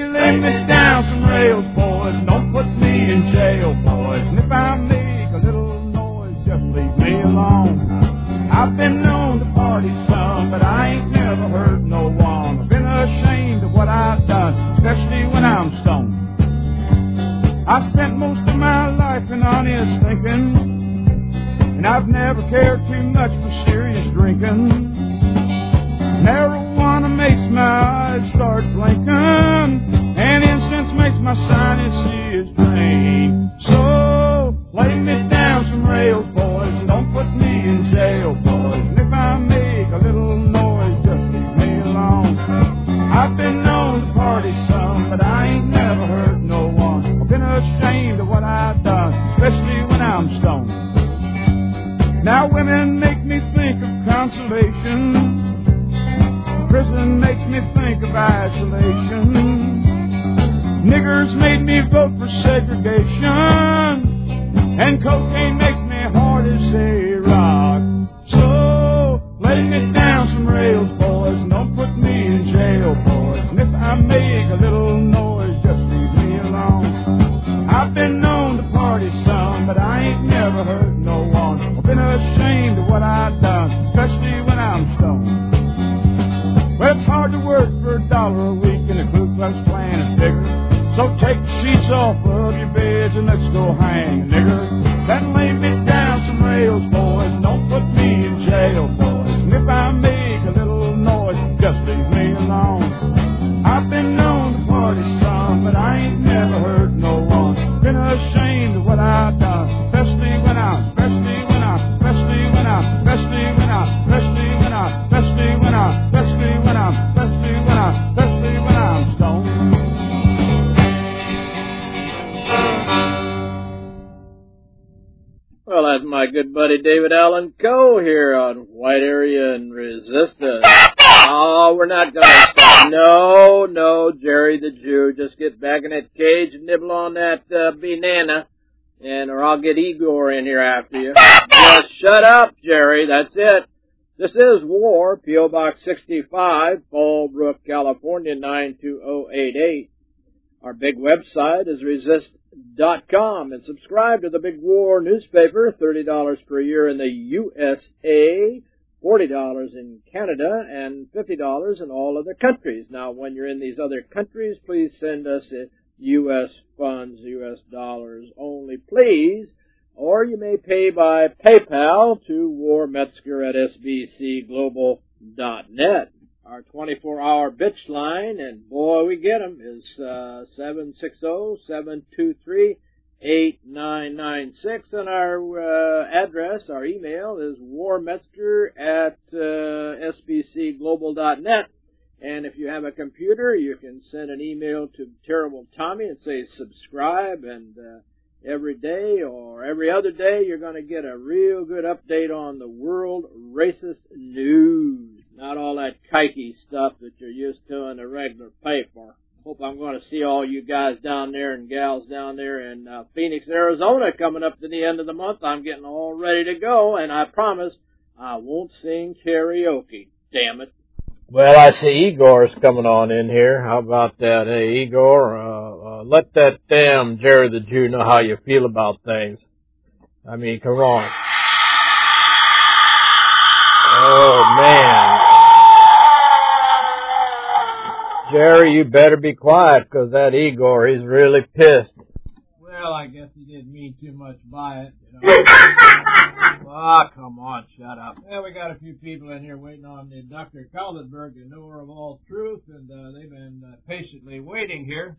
lay me down some rails, boys, and don't put me in jail, boys. And if I make a little noise, just leave me alone. I've been known to party some, but I ain't never hurt no one. I've been ashamed of what I've done, especially when I'm stoned. I spent most of my life in honest thinking, and I've never cared too much for serious drinking. Marijuana makes my eyes start blinking, and incense makes my sinuses drain. So, lay me down some rails, boys, and don't put me in jail, boys. And if I make a little noise, just leave me alone. I've been known to party some, but I ain't never hurt no one. I've been ashamed of what I've done, especially when I'm stoned. Now women make me think of consolation. Prison makes me think of isolation. Niggers made me vote for segregation, and cocaine makes me hard as a rock. So, lay me down some rails, boys, and don't put me in jail, boys. And if I make a little noise, just leave me alone. I've been known to party some, but I ain't never hurt no one. I've been ashamed of what I've done, especially when I'm stoned. Well, it's hard to work for $1 a week, and the Ku Klux Klan is bigger. So take the sheets off of your beds and let's go hang, nigger. Then lay me down some rails, boys, and don't put me in jail, boys. And if I make a little noise, just leave me alone. I've been known to party some, but I ain't never hurt no one. Been ashamed of what I've done, especially when I'm stoned. Well, that's my good buddy David Allen Coe here on White Area and Resistance. Oh, we're not going to stop. No, Jerry the Jew. Just get back in that cage and nibble on that banana, or I'll get Igor in here after you. Just shut up, Jerry. That's it. This is War, P.O. Box 65, Fallbrook, California, 92088. Our big website is resist.com, and subscribe to the Big War newspaper, $30 per year in the USA, $40 in Canada, and $50 in all other countries. Now, when you're in these other countries, please send us U.S. funds, U.S. dollars only, please. Or you may pay by PayPal to War Metzger at sbcglobal.net. Our 24-hour bitch line, and boy, we get them, is 760-723-8996. And our address, our email, is warmetzger at sbcglobal.net. And if you have a computer, you can send an email to Terrible Tommy and say subscribe, and every day or every other day you're going to get a real good update on the world racist news. Not all that kikey stuff that you're used to in the regular paper. Hope I'm going to see all you guys down there and gals down there in Phoenix, Arizona coming up to the end of the month. I'm getting all ready to go, and I promise I won't sing karaoke. Damn it. Well, I see Igor's coming on in here. How about that? Hey, Igor, let that damn Jerry the Jew know how you feel about things. I mean, come on. Oh, man. Jerry, you better be quiet, because that Igor, he's really pissed. Well, I guess he didn't mean too much by it, you know. Come on, shut up. Well, we got a few people in here waiting on the Dr. Kaldenberg, the knower of all truth, and they've been patiently waiting here.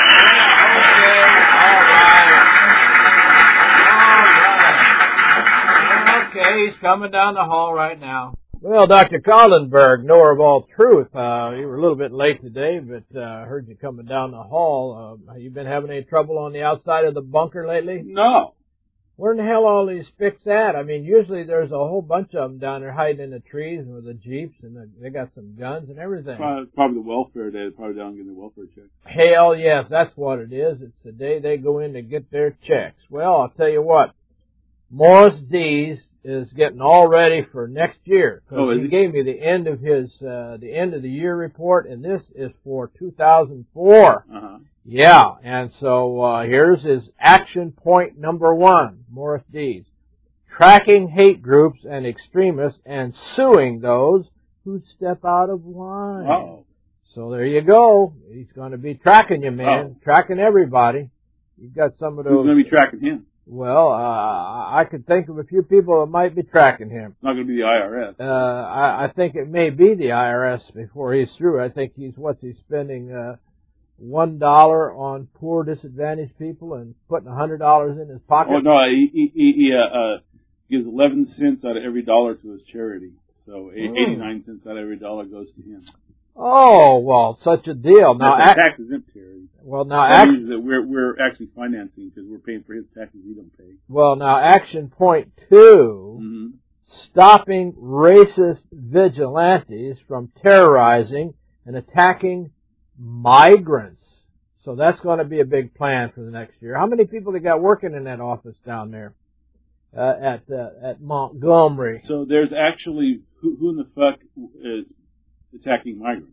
Okay, he's coming down the hall right now. Well, Dr. Kaldenberg, knower of all truth, you were a little bit late today, but I heard you coming down the hall. Have you been having any trouble on the outside of the bunker lately? No. Where in the hell are all these spics at? I mean, usually there's a whole bunch of them down there hiding in the trees with the jeeps, and they got some guns and everything. Probably the welfare day. They're probably down getting the welfare checks. Hell yes, that's what it is. It's the day they go in to get their checks. Well, I'll tell you what. Morris Dees is getting all ready for next year. Oh, is he he? gave me the end of the end of the year report, and this is for 2004. Uh-huh. Yeah, and so here's his action point number 1, Morris Dees. Tracking hate groups and extremists and suing those who step out of line. Oh. So there you go. He's going to be tracking you, man. Tracking everybody. You've got some of those. Who's going to be tracking him? Well, I could think of a few people that might be tracking him. It's not going to be the IRS. I think it may be the IRS before he's through. I think he's spending $1 on poor disadvantaged people and putting $100 in his pocket. Oh, no, he gives 11 cents out of every dollar to his charity. So 89 cents out of every dollar goes to him. Oh, well, such a deal. Now, That's a tax-exempt charity. Well, now, That means that we're actually financing because we're paying for his taxes he don't pay. Well, now, action point 2, stopping racist vigilantes from terrorizing and attacking migrants. So that's going to be a big plan for the next year. How many people they got working in that office down there at Montgomery? So there's actually who in the fuck is attacking migrants?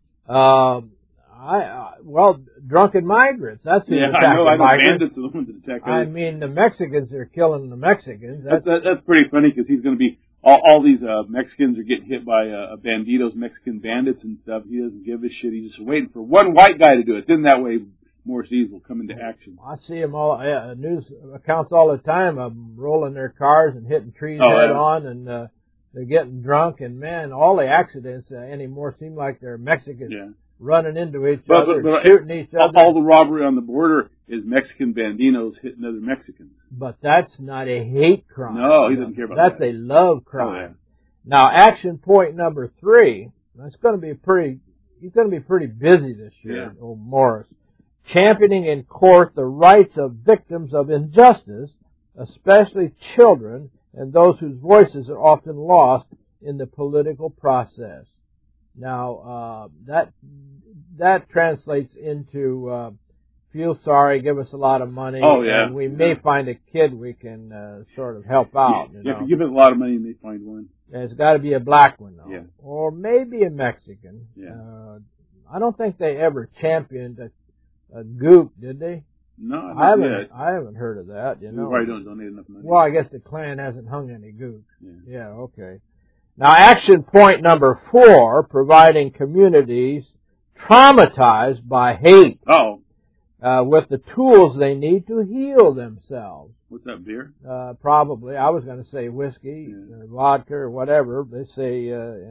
Well, drunken migrants. That's who's attacking I know migrants. bandits are the ones that attack others. I mean, the Mexicans are killing the Mexicans. That's pretty funny because he's going to be all these Mexicans are getting hit by banditos, Mexican bandits and stuff. He doesn't give a shit. He's just waiting for one white guy to do it. Then that way Morris Dees will come into action. I see them all news accounts all the time of them rolling their cars and hitting trees head on, and they're getting drunk. And man, all the accidents anymore seem like they're Mexicans. Yeah. Running into each other, but shooting each other. All the robbery on the border is Mexican bandinos hitting other Mexicans. But that's not a hate crime. No, he doesn't care about that. That's a love crime. Oh, yeah. Now, action point number 3. That's going to be he's going to be pretty busy this year, old Morris. Championing in court the rights of victims of injustice, especially children and those whose voices are often lost in the political process. Now, that translates into feel sorry, give us a lot of money, and we may find a kid we can sort of help out. You know? If you give us a lot of money, you may find one. And it's got to be a black one, though. Yeah. Or maybe a Mexican. Yeah. I don't think they ever championed a gook, did they? No, I haven't heard of that. You know, we probably don't donate enough money. Well, I guess the Klan hasn't hung any gooks. Yeah. Okay. Now, action point number 4, providing communities traumatized by hate with the tools they need to heal themselves. What's that, beer? Probably. I was going to say whiskey, vodka, or whatever. They say,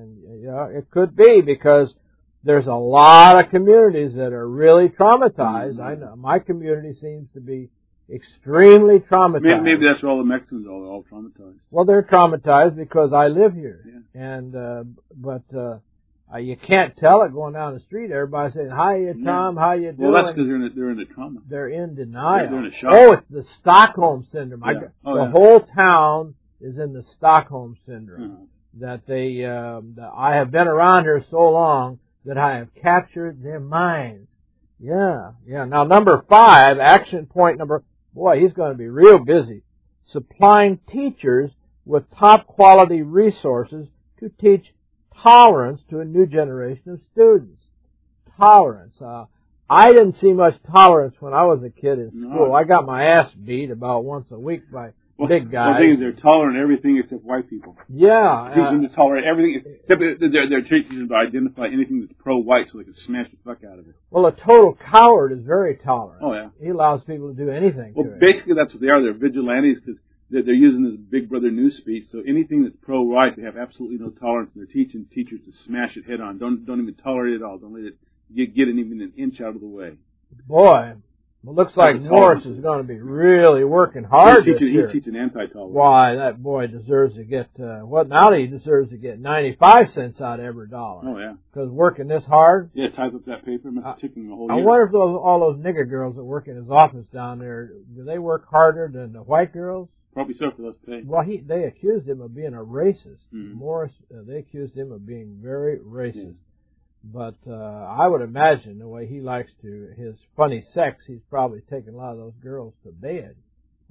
it could be because there's a lot of communities that are really traumatized. I know my community seems to be extremely traumatized. Maybe that's where all the Mexicans are all traumatized. Well, they're traumatized because I live here, and but you can't tell it going down the street. Everybody's saying, "Hi, Tom, how you doing?" Well, that's because they're in the trauma. They're in denial. They're in a shock. Oh, it's the Stockholm syndrome. The whole town is in the Stockholm syndrome. That they, I have been around here so long that I have captured their minds. Yeah. Now, number 5, action point number. Boy, he's going to be real busy. Supplying teachers with top quality resources to teach tolerance to a new generation of students. Tolerance. I didn't see much tolerance when I was a kid in school. No. I got my ass beat about once a week by big guys. The thing is, they're tolerant of everything except white people. Yeah. Teach them to tolerate everything except they're teaching them to identify anything that's pro-white so they can smash the fuck out of it. Well, a total coward is very tolerant. Oh, yeah. He allows people to do anything to him. Basically that's what they are. They're vigilantes because they're using this Big Brother news speech. So anything that's pro-white, they have absolutely no tolerance. And they're teaching teachers to smash it head on. Don't even tolerate it at all. Don't let it get it even an inch out of the way. Boy. Well, looks like Morris is going to be really working hard this year. He's teaching anti-tolerance. Why, that boy deserves to get, he deserves to get 95 cents out of every dollar. Oh, yeah. Because working this hard. Yeah, type up that paper, must have taken the whole year. I wonder if all those nigger girls that work in his office down there, do they work harder than the white girls? Probably so for less pay. Well, they accused him of being a racist. Mm-hmm. Morris, they accused him of being very racist. Yeah. But I would imagine the way he likes his funny sex, he's probably taking a lot of those girls to bed.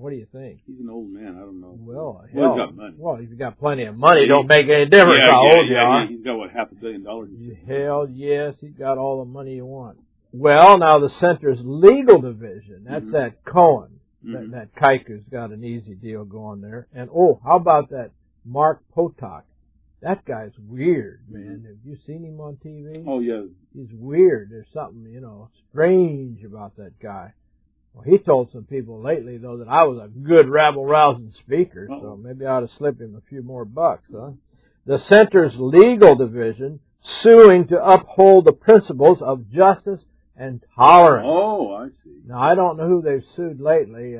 What do you think? He's an old man. I don't know. Well, he's got money. Well, if you got plenty of money, it don't make any difference how old you are. He's got, what, $500 million? Hell yes, he's got all the money you want. Well, now the center's legal division, that's that Cohen. That Kiku's got an easy deal going there. And, how about that Mark Potok? That guy's weird, man. Have you seen him on TV? Oh, yeah. He's weird. There's something, strange about that guy. Well, he told some people lately, though, that I was a good rabble-rousing speaker, so maybe I ought to slip him a few more bucks, huh? The center's legal division suing to uphold the principles of justice and tolerance. Oh, I see. Now, I don't know who they've sued lately.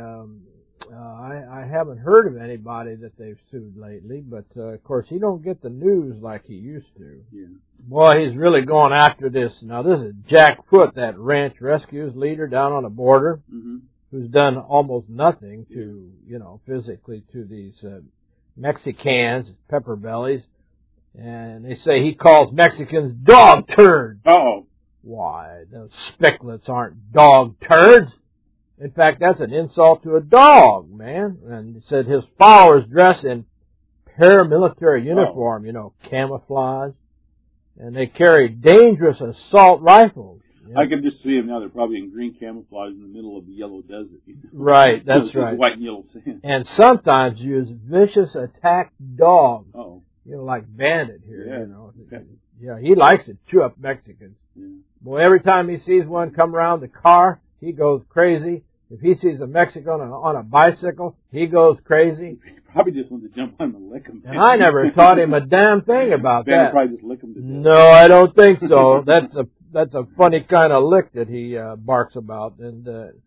I haven't heard of anybody that they've sued lately, but, of course, he don't get the news like he used to. Yeah. Boy, he's really going after this. Now, this is Jack Foote, that ranch rescues leader down on the border, who's done almost nothing to, physically to these Mexicans, pepper bellies. And they say he calls Mexicans dog turds. Uh-oh. Why, those spicklets aren't dog turds. In fact, that's an insult to a dog, man. And he said his followers dress in paramilitary uniform, camouflage. And they carry dangerous assault rifles. I can just see them now. They're probably in green camouflage in the middle of the yellow desert. Right, that's right. White and yellow sand. And sometimes use vicious attack dogs. Oh. Like Bandit here, Yeah. Yeah, he likes to chew up Mexicans. Yeah. Boy, every time he sees one come around the car, he goes crazy. If he sees a Mexican on a bicycle, he goes crazy. He probably just wants to jump on and lick him. And I never taught him a damn thing about Bandit that. probably just lick him to death. No, I don't think so. That's a funny kind of lick that he barks about. And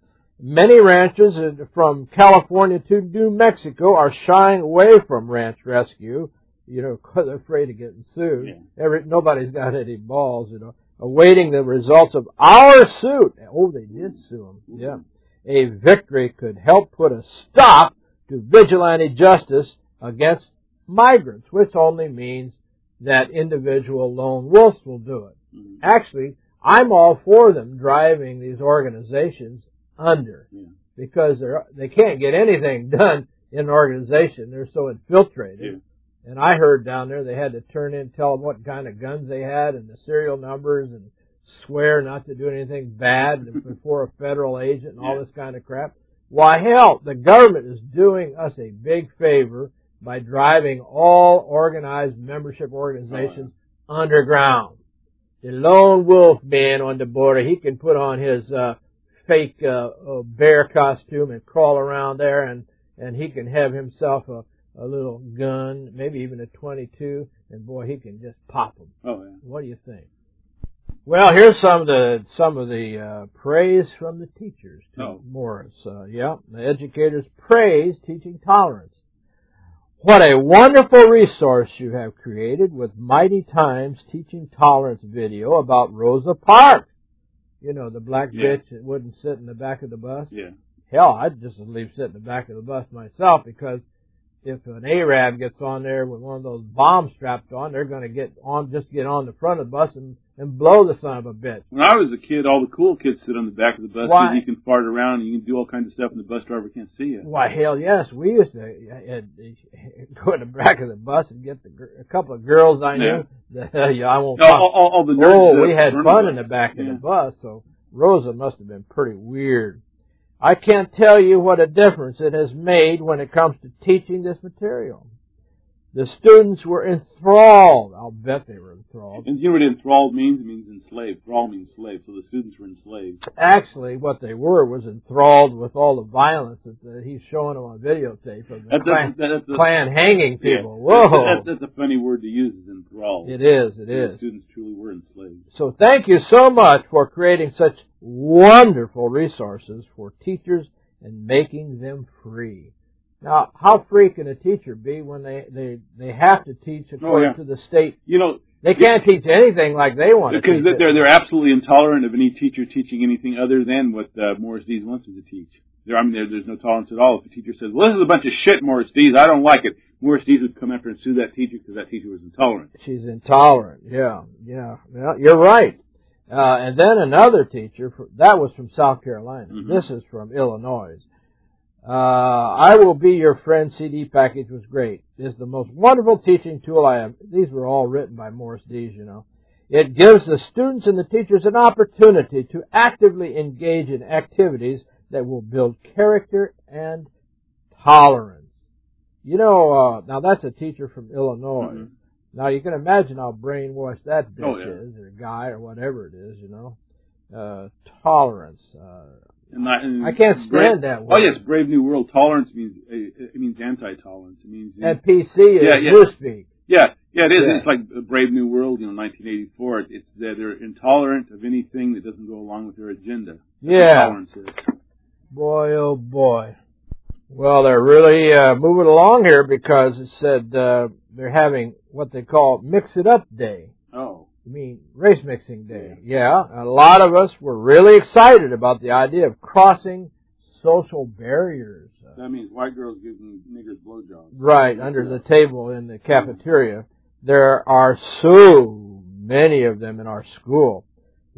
many ranchers from California to New Mexico are shying away from ranch rescue, because they're afraid of getting sued. Yeah. Nobody's got any balls, awaiting the results of our suit. Oh, they did sue him. Yeah. A victory could help put a stop to vigilante justice against migrants, which only means that individual lone wolves will do it. Actually, I'm all for them driving these organizations under, because they can't get anything done in an organization. They're so infiltrated. Yeah. And I heard down there they had to tell them what kind of guns they had and the serial numbers and swear not to do anything bad before a federal agent and all this kind of crap. Why, hell, the government is doing us a big favor by driving all organized membership organizations underground. The lone wolf man on the border, he can put on his fake bear costume and crawl around there, and he can have himself a little gun, maybe even a .22, and boy, he can just pop them. Oh, yeah. What do you think? Well, here's some of the praise from the teachers to Morris. The educators praise teaching tolerance. What a wonderful resource you have created with Mighty Times Teaching Tolerance video about Rosa Parks. The black bitch that wouldn't sit in the back of the bus. Yeah. Hell, I'd just leave sit in the back of the bus myself, because if an Arab gets on there with one of those bombs strapped on, they're going to get on the front of the bus and blow the son of a bitch. When I was a kid, all the cool kids sit on the back of the bus because you can fart around and you can do all kinds of stuff and the bus driver can't see you. Why, hell yes. We used to go in the back of the bus and get a couple of girls I knew. I won't all the nerds. we had fun in the back of the bus, so Rosa must have been pretty weird. I can't tell you what a difference it has made when it comes to teaching this material. The students were enthralled. I'll bet they were enthralled. And you know what enthralled means? It means enslaved. Thrall means slave, so the students were enslaved. Actually, what they were was enthralled with all the violence that he's showing them on videotape of the Klan hanging people. Yeah, whoa! That's a funny word to use, is enthralled. It is. The students truly were enslaved. So thank you so much for creating such wonderful resources for teachers and making them free. Now, how free can a teacher be when they have to teach according to the state? They can't teach anything like they want to teach. Because they're absolutely intolerant of any teacher teaching anything other than what Morris Dees wants them to teach. There's no tolerance at all. If a teacher says, well, this is a bunch of shit, Morris Dees, I don't like it, Morris Dees would come after and sue that teacher because that teacher was intolerant. She's intolerant, yeah. Well, you're right. And then another teacher, that was from South Carolina. This is from Illinois. I Will Be Your Friend CD package was great. It's the most wonderful teaching tool I have. These were all written by Morris Dees, you know. It gives the students and the teachers an opportunity to actively engage in activities that will build character and tolerance. You know, now that's a teacher from Illinois. Mm-hmm. Now you can imagine how brainwashed that bitch is, or guy, or whatever it is, you know. Tolerance. I can't stand that word. Oh yes, Brave New World. Tolerance means anti-tolerance. It means and PC is newspeak. Yeah, it is. Yeah. It's like Brave New World, 1984. It's that they're intolerant of anything that doesn't go along with their agenda. Yeah. Tolerance is. Boy, oh boy. Well, they're really moving along here because it said they're having what they call Mix It Up Day. Oh. You mean race mixing day. Yeah. A lot of us were really excited about the idea of crossing social barriers. That means white girls giving niggers blowjobs. Right, under the table in the cafeteria. There are so many of them in our school.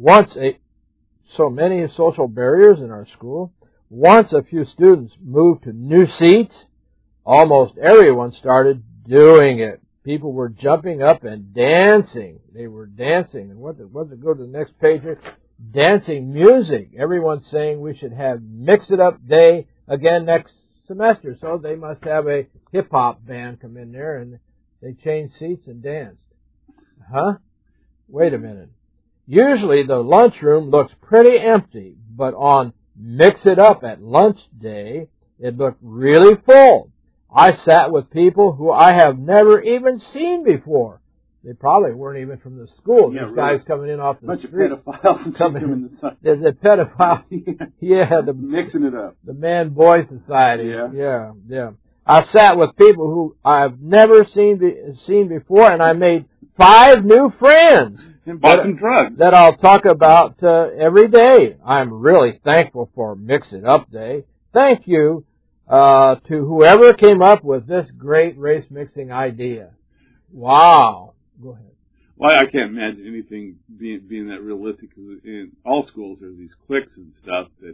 So many social barriers in our school. Once a few students moved to new seats, almost everyone started doing it. People were jumping up and dancing. They were dancing. And go to the next page here? Dancing music. Everyone's saying we should have Mix It Up Day again next semester. So they must have a hip-hop band come in there, and they changed seats and danced. Huh? Wait a minute. Usually the lunchroom looks pretty empty, but on Mix It Up at lunch day, it looked really full. I sat with people who I have never even seen before. They probably weren't even from the school. Yeah, These really. guys coming in off the bunch street. Of pedophiles coming in the sun. The pedophile. Yeah, mixing it up. The man-boy society. Yeah. Yeah. I sat with people who I've never seen before, and I made 5 new friends. And bought some drugs. That I'll talk about every day. I'm really thankful for Mix It Up Day. Thank you to whoever came up with this great race mixing idea. Wow. Go ahead. Well, I can't imagine anything being that realistic, because in all schools there's these cliques and stuff that,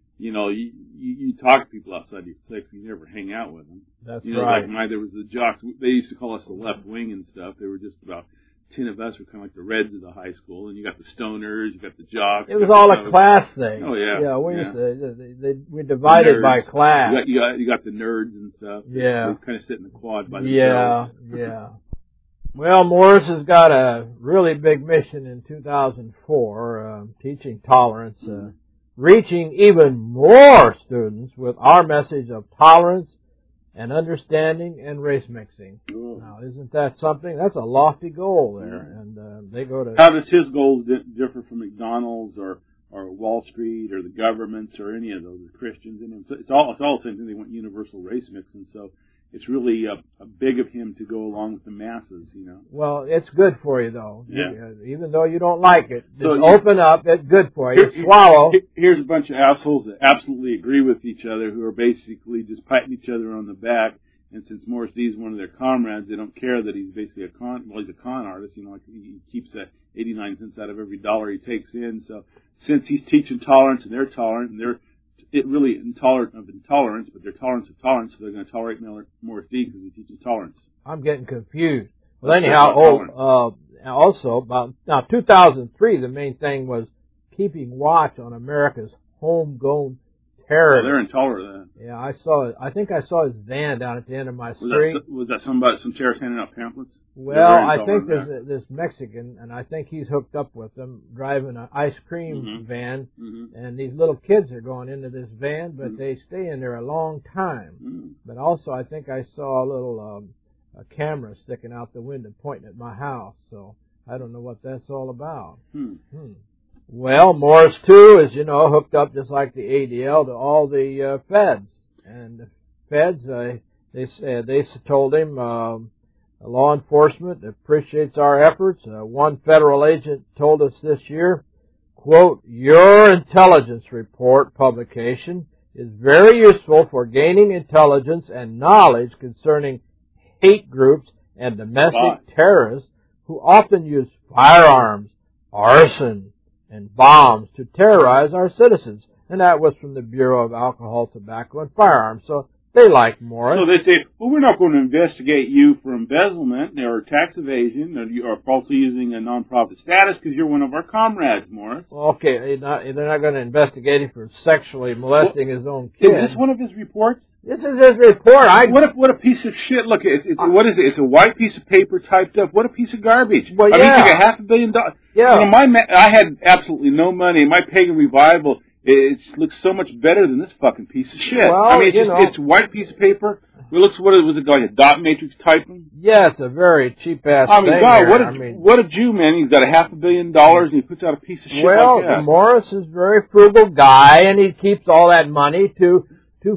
you talk to people outside your clique, you never hang out with them. That's right. Like there was the jocks, they used to call us the left wing and stuff. They were just about 10 of us were kind of like the Reds of the high school, and you got the stoners, you got the jocks. It was all a class thing. Oh yeah. Yeah, we divided by class. You got the nerds and stuff. Yeah. They kind of sit in the quad by themselves. Yeah. Well, Morris has got a really big mission in 2004, teaching tolerance, reaching even more students with our message of tolerance and understanding and race mixing. Ooh. Now, isn't that something? That's a lofty goal there. And they go to... How does his goals differ from McDonald's or Wall Street or the governments or any of those Christians in him? So it's all the same thing. They want universal race mixing. So it's really big of him to go along with the masses, Well, it's good for you, though. Yeah. Even though you don't like it. Just so open up. It's good for you. Swallow. Here's a bunch of assholes that absolutely agree with each other, who are basically just patting each other on the back. And since Morris Dees is one of their comrades, they don't care that he's basically he's a con artist. He keeps that 89 cents out of every dollar he takes in. So since he's teaching tolerance and they're tolerant and they're really intolerant of intolerance, but they're tolerant of tolerance, so they're going to tolerate Morris Dees because he teaches tolerance. I'm getting confused. Well, anyhow, also, about 2003, the main thing was keeping watch on America's homegrown terrorists. Oh, they're intolerant. Yeah, I saw it. I think I saw his van down at the end of my street. Was that some terrorist handing out pamphlets? Well, I think there's this Mexican, and I think he's hooked up with them, driving an ice cream van, and these little kids are going into this van, but they stay in there a long time. But also, I think I saw a little a camera sticking out the window pointing at my house, so I don't know what that's all about. Well, Morris, too, is, hooked up just like the ADL to all the feds. And the feds, they told him, law enforcement appreciates our efforts. One federal agent told us this year, quote, "Your intelligence report publication is very useful for gaining intelligence and knowledge concerning hate groups and domestic terrorists who often use firearms, arson, and bombs to terrorize our citizens. and that was from the Bureau of Alcohol, Tobacco, and Firearms. So they like Morris. So they say, well, we're not going to investigate you for embezzlement or tax evasion or you are falsely using a nonprofit status because you're one of our comrades, Morris. Well, okay, they're not going to investigate him for sexually molesting his own kid. Is this one of his reports? This is his report. What a piece of shit! Look, what is it? It's a white piece of paper typed up. What a piece of garbage! Well, I mean, you took $500 million. Yeah. You know, I had absolutely no money. My pagan revival, it looks so much better than this fucking piece of shit. Well, I mean, it's a white piece of paper. It looks, what was it, like a dot matrix typing? Yeah, it's a very cheap ass I mean, thing. God, here. what a Jew, man! He's got $500 million and he puts out a piece of shit well, like that. Morris is a very frugal guy, and he keeps all that money to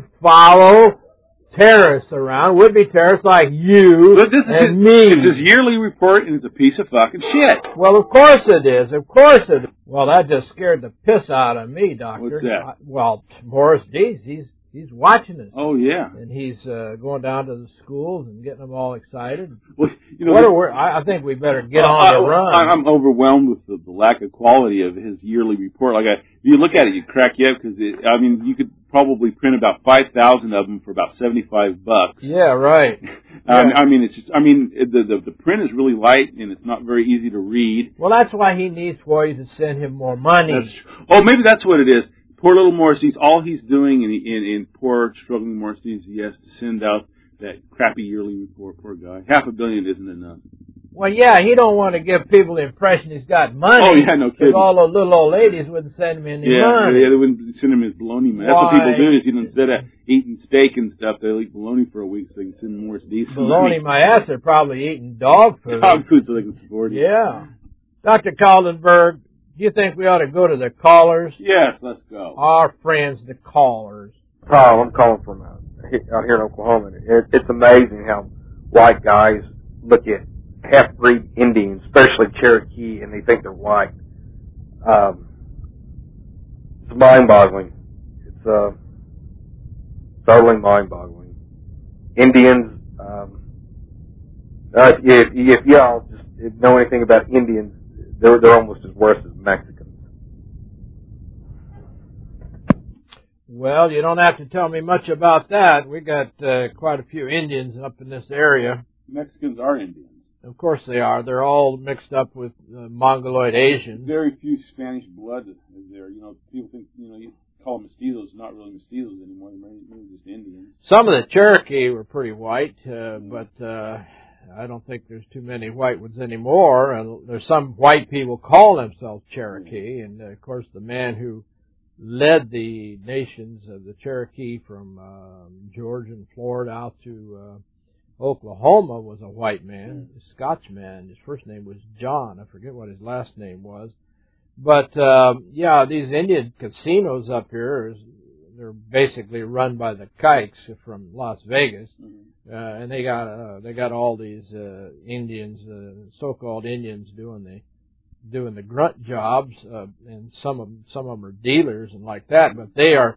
follow terrorists around, would-be terrorists like you and me. It's his yearly report, and it's a piece of fucking shit. Well, of course it is. Of course it is. Well, that just scared the piss out of me, Doctor. What's that? Well, Morris Dees, he's watching us. Oh, yeah. And he's going down to the schools and getting them all excited. Well, you know, I think we better get on the run. I'm overwhelmed with the lack of quality of his yearly report. Like, if you look at it, you crack you up because you could probably print about 5,000 of them for about $75. Yeah, right. I mean, it's just. I mean, the print is really light and it's not very easy to read. Well, that's why he needs for you to send him more money. Maybe that's what it is. Poor little Morris, all he's doing in poor, struggling Morris, he has to send out that crappy yearly report. Poor guy. $500 million isn't enough. Well, yeah, he don't want to give people the impression he's got money. Oh, yeah, no kidding. Because all those little old ladies wouldn't send him any money. Yeah, they wouldn't send him his bologna, man. That's what people do, is instead of eating steak and stuff, they'll eat bologna for a week so they can send Morris decent bologna, my ass, they're probably eating dog food. Dog food so they can support it. Yeah. Dr. Kaldenberg, do you think we ought to go to the callers? Yes, let's go. Our friends, the callers. Carl, I'm calling from out here in Oklahoma. It's amazing how white guys look at half-breed Indians, especially Cherokee, and they think they're white. It's mind-boggling. It's totally mind-boggling. Indians, if y'all just know anything about Indians, they're almost as worse as Mexicans. Well, you don't have to tell me much about that. We got quite a few Indians up in this area. Mexicans are Indians. Of course they are. They're all mixed up with Mongoloid Asians. Very few Spanish blood is there. You know, people think, you call them mestizos, not really mestizos anymore. They're just Indians. Some of the Cherokee were pretty white, but I don't think there's too many white ones anymore. And there's some white people call themselves Cherokee, and of course the man who led the nations of the Cherokee from Georgia and Florida out to Oklahoma was a white man, a Scotchman. His first name was John. I forget what his last name was. But, these Indian casinos up here, they're basically run by the Kikes from Las Vegas. And they got all these Indians, so-called Indians doing the grunt jobs, and some of them are dealers and like that, but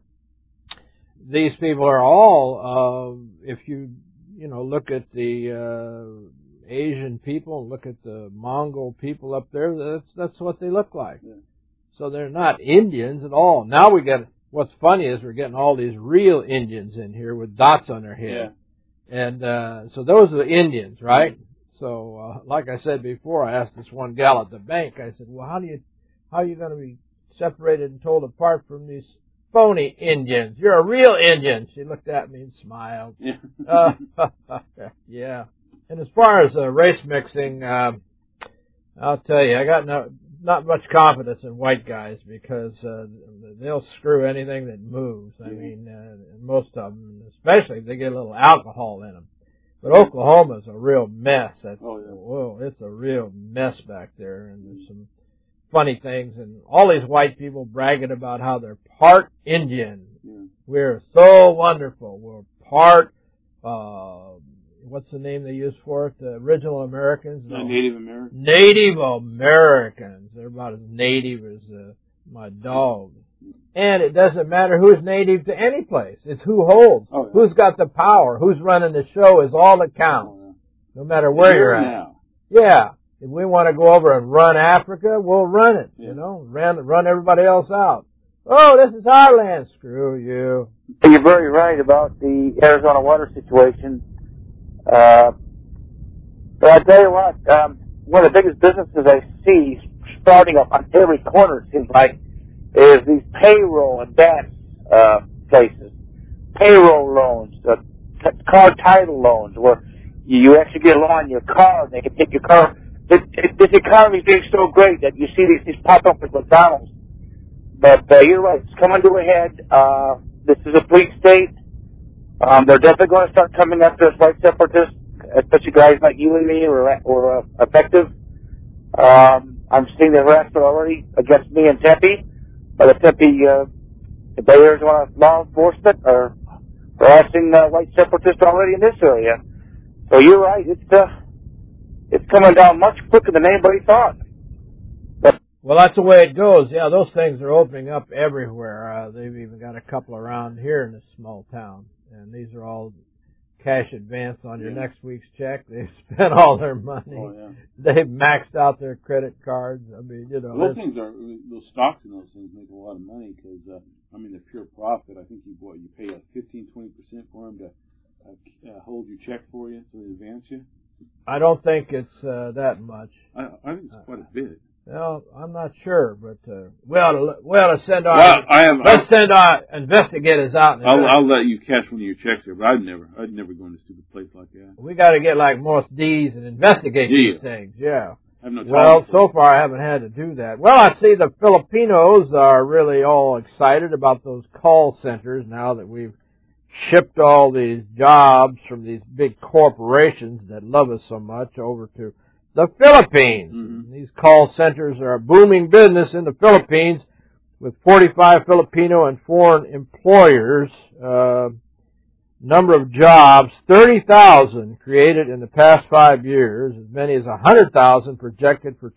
these people are all, if you look at the Asian people, look at the Mongol people up there, that's what they look like. Yeah. So they're not Indians at all. Now what's funny is we're getting all these real Indians in here with dots on their head. Yeah. And so those are the Indians, right? Mm-hmm. So, like I said before, I asked this one gal at the bank, I said, well, how are you going to be separated and told apart from these phony Indians? You're a real Indian. She looked at me and smiled. Yeah. Yeah. And as far as race mixing, I'll tell you, I got not much confidence in white guys because they'll screw anything that moves. I mean, most of them, especially if they get a little alcohol in them. But Oklahoma's a real mess. Whoa, it's a real mess back there, and there's some funny things, and all these white people bragging about how they're part Indian. Yeah. We're so wonderful. We're part, what's the name they use for it? The original Americans? No. Native Americans. Native Americans. They're about as native as my dog. And it doesn't matter who's native to any place. It's who holds. Oh, yeah. Who's got the power. Who's running the show is all that counts. Oh, yeah. No matter where you're at. Now. Yeah. If we want to go over and run Africa, we'll run it. Yeah. Run everybody else out. Oh, this is our land. Screw you. You're very right about the Arizona water situation. But I tell you what, one of the biggest businesses I see starting up on every corner, it seems like, is these payroll and dance places. Payroll loans, car title loans, where you actually get a loan on your car and they can take your car. This economy is being so great that you see these pop up at McDonald's. But you're right, it's coming to a head. This is a bleak state. They're definitely going to start coming after us white separatists, especially guys like you and me were effective. I'm seeing the harassment already against me in Tempe. By the Tempe, the Bay Arizona law enforcement are harassing white separatists already in this area. So you're right, it's coming down much quicker than anybody thought. Well, that's the way it goes. Yeah, those things are opening up everywhere. They've even got a couple around here in this small town. And these are all cash advance on your next week's check. They've spent all their money. Oh, yeah. They've maxed out their credit cards. I mean, you know. Those things are, those stocks in those things make a lot of money because, I mean, the pure profit, I think you pay 15-20% for them to hold your check for you so they advance you. I don't think it's that much. I think it's quite a bit. Well, I'm not sure, but let's send our investigators out. I'll let you cash one of your checks there, but I'd never go in a stupid place like that. We got to get like Morse D's and investigate these things. Yeah. I have no time well, so far I haven't had to do that. Well, I see the Filipinos are really all excited about those call centers now that we've shipped all these jobs from these big corporations that love us so much over to the Philippines. Mm-hmm. These call centers are a booming business in the Philippines with 45 Filipino and foreign employers. Number of jobs, 30,000 created in the past 5 years, as many as 100,000 projected for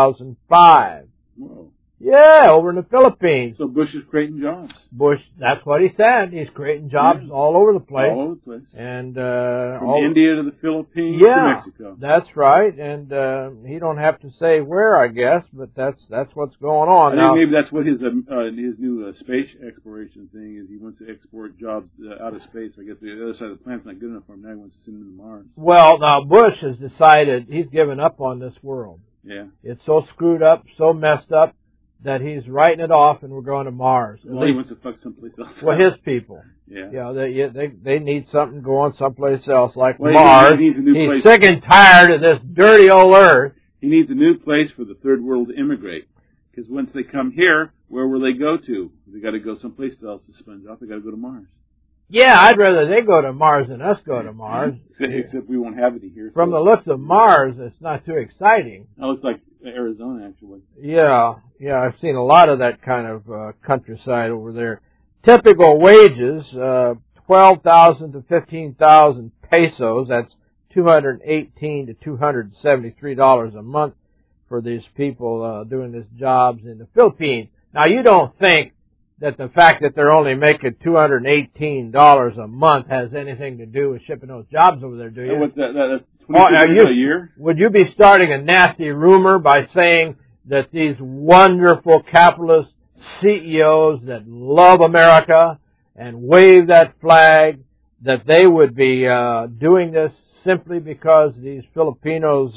2005. Whoa. Yeah, over in the Philippines. So Bush is creating jobs. Bush, that's what he said. He's creating jobs all over the place. All over the place. And, from India to the Philippines to Mexico. That's right. And, he don't have to say where, I guess, but that's what's going on. I think maybe that's what his new space exploration thing is. He wants to export jobs out of space. I guess the other side of the planet's not good enough for him. Now he wants to send them to Mars. Well, now Bush has decided he's given up on this world. Yeah. It's so screwed up, so messed up, that he's writing it off and we're going to Mars. Well, he wants to fuck someplace else. Well, his people. Yeah. They need something going someplace else, like Mars. He needs a new place. Sick and tired of this dirty old Earth. He needs a new place for the third world to immigrate. Because once they come here, where will they go to? They got to go someplace else to sponge off. They got to go to Mars. Yeah, I'd rather they go to Mars than us go to Mars. Except we won't have it here. From the looks of Mars, it's not too exciting. That looks like Arizona, actually. Yeah, I've seen a lot of that kind of countryside over there. Typical wages, 12,000 to 15,000 pesos. That's $218 to $273 a month for these people doing these jobs in the Philippines. Now, you don't think that the fact that they're only making $218 a month has anything to do with shipping those jobs over there, do you? That's $22 a year? Would you be starting a nasty rumor by saying that these wonderful capitalist CEOs that love America and wave that flag, that they would be doing this simply because these Filipinos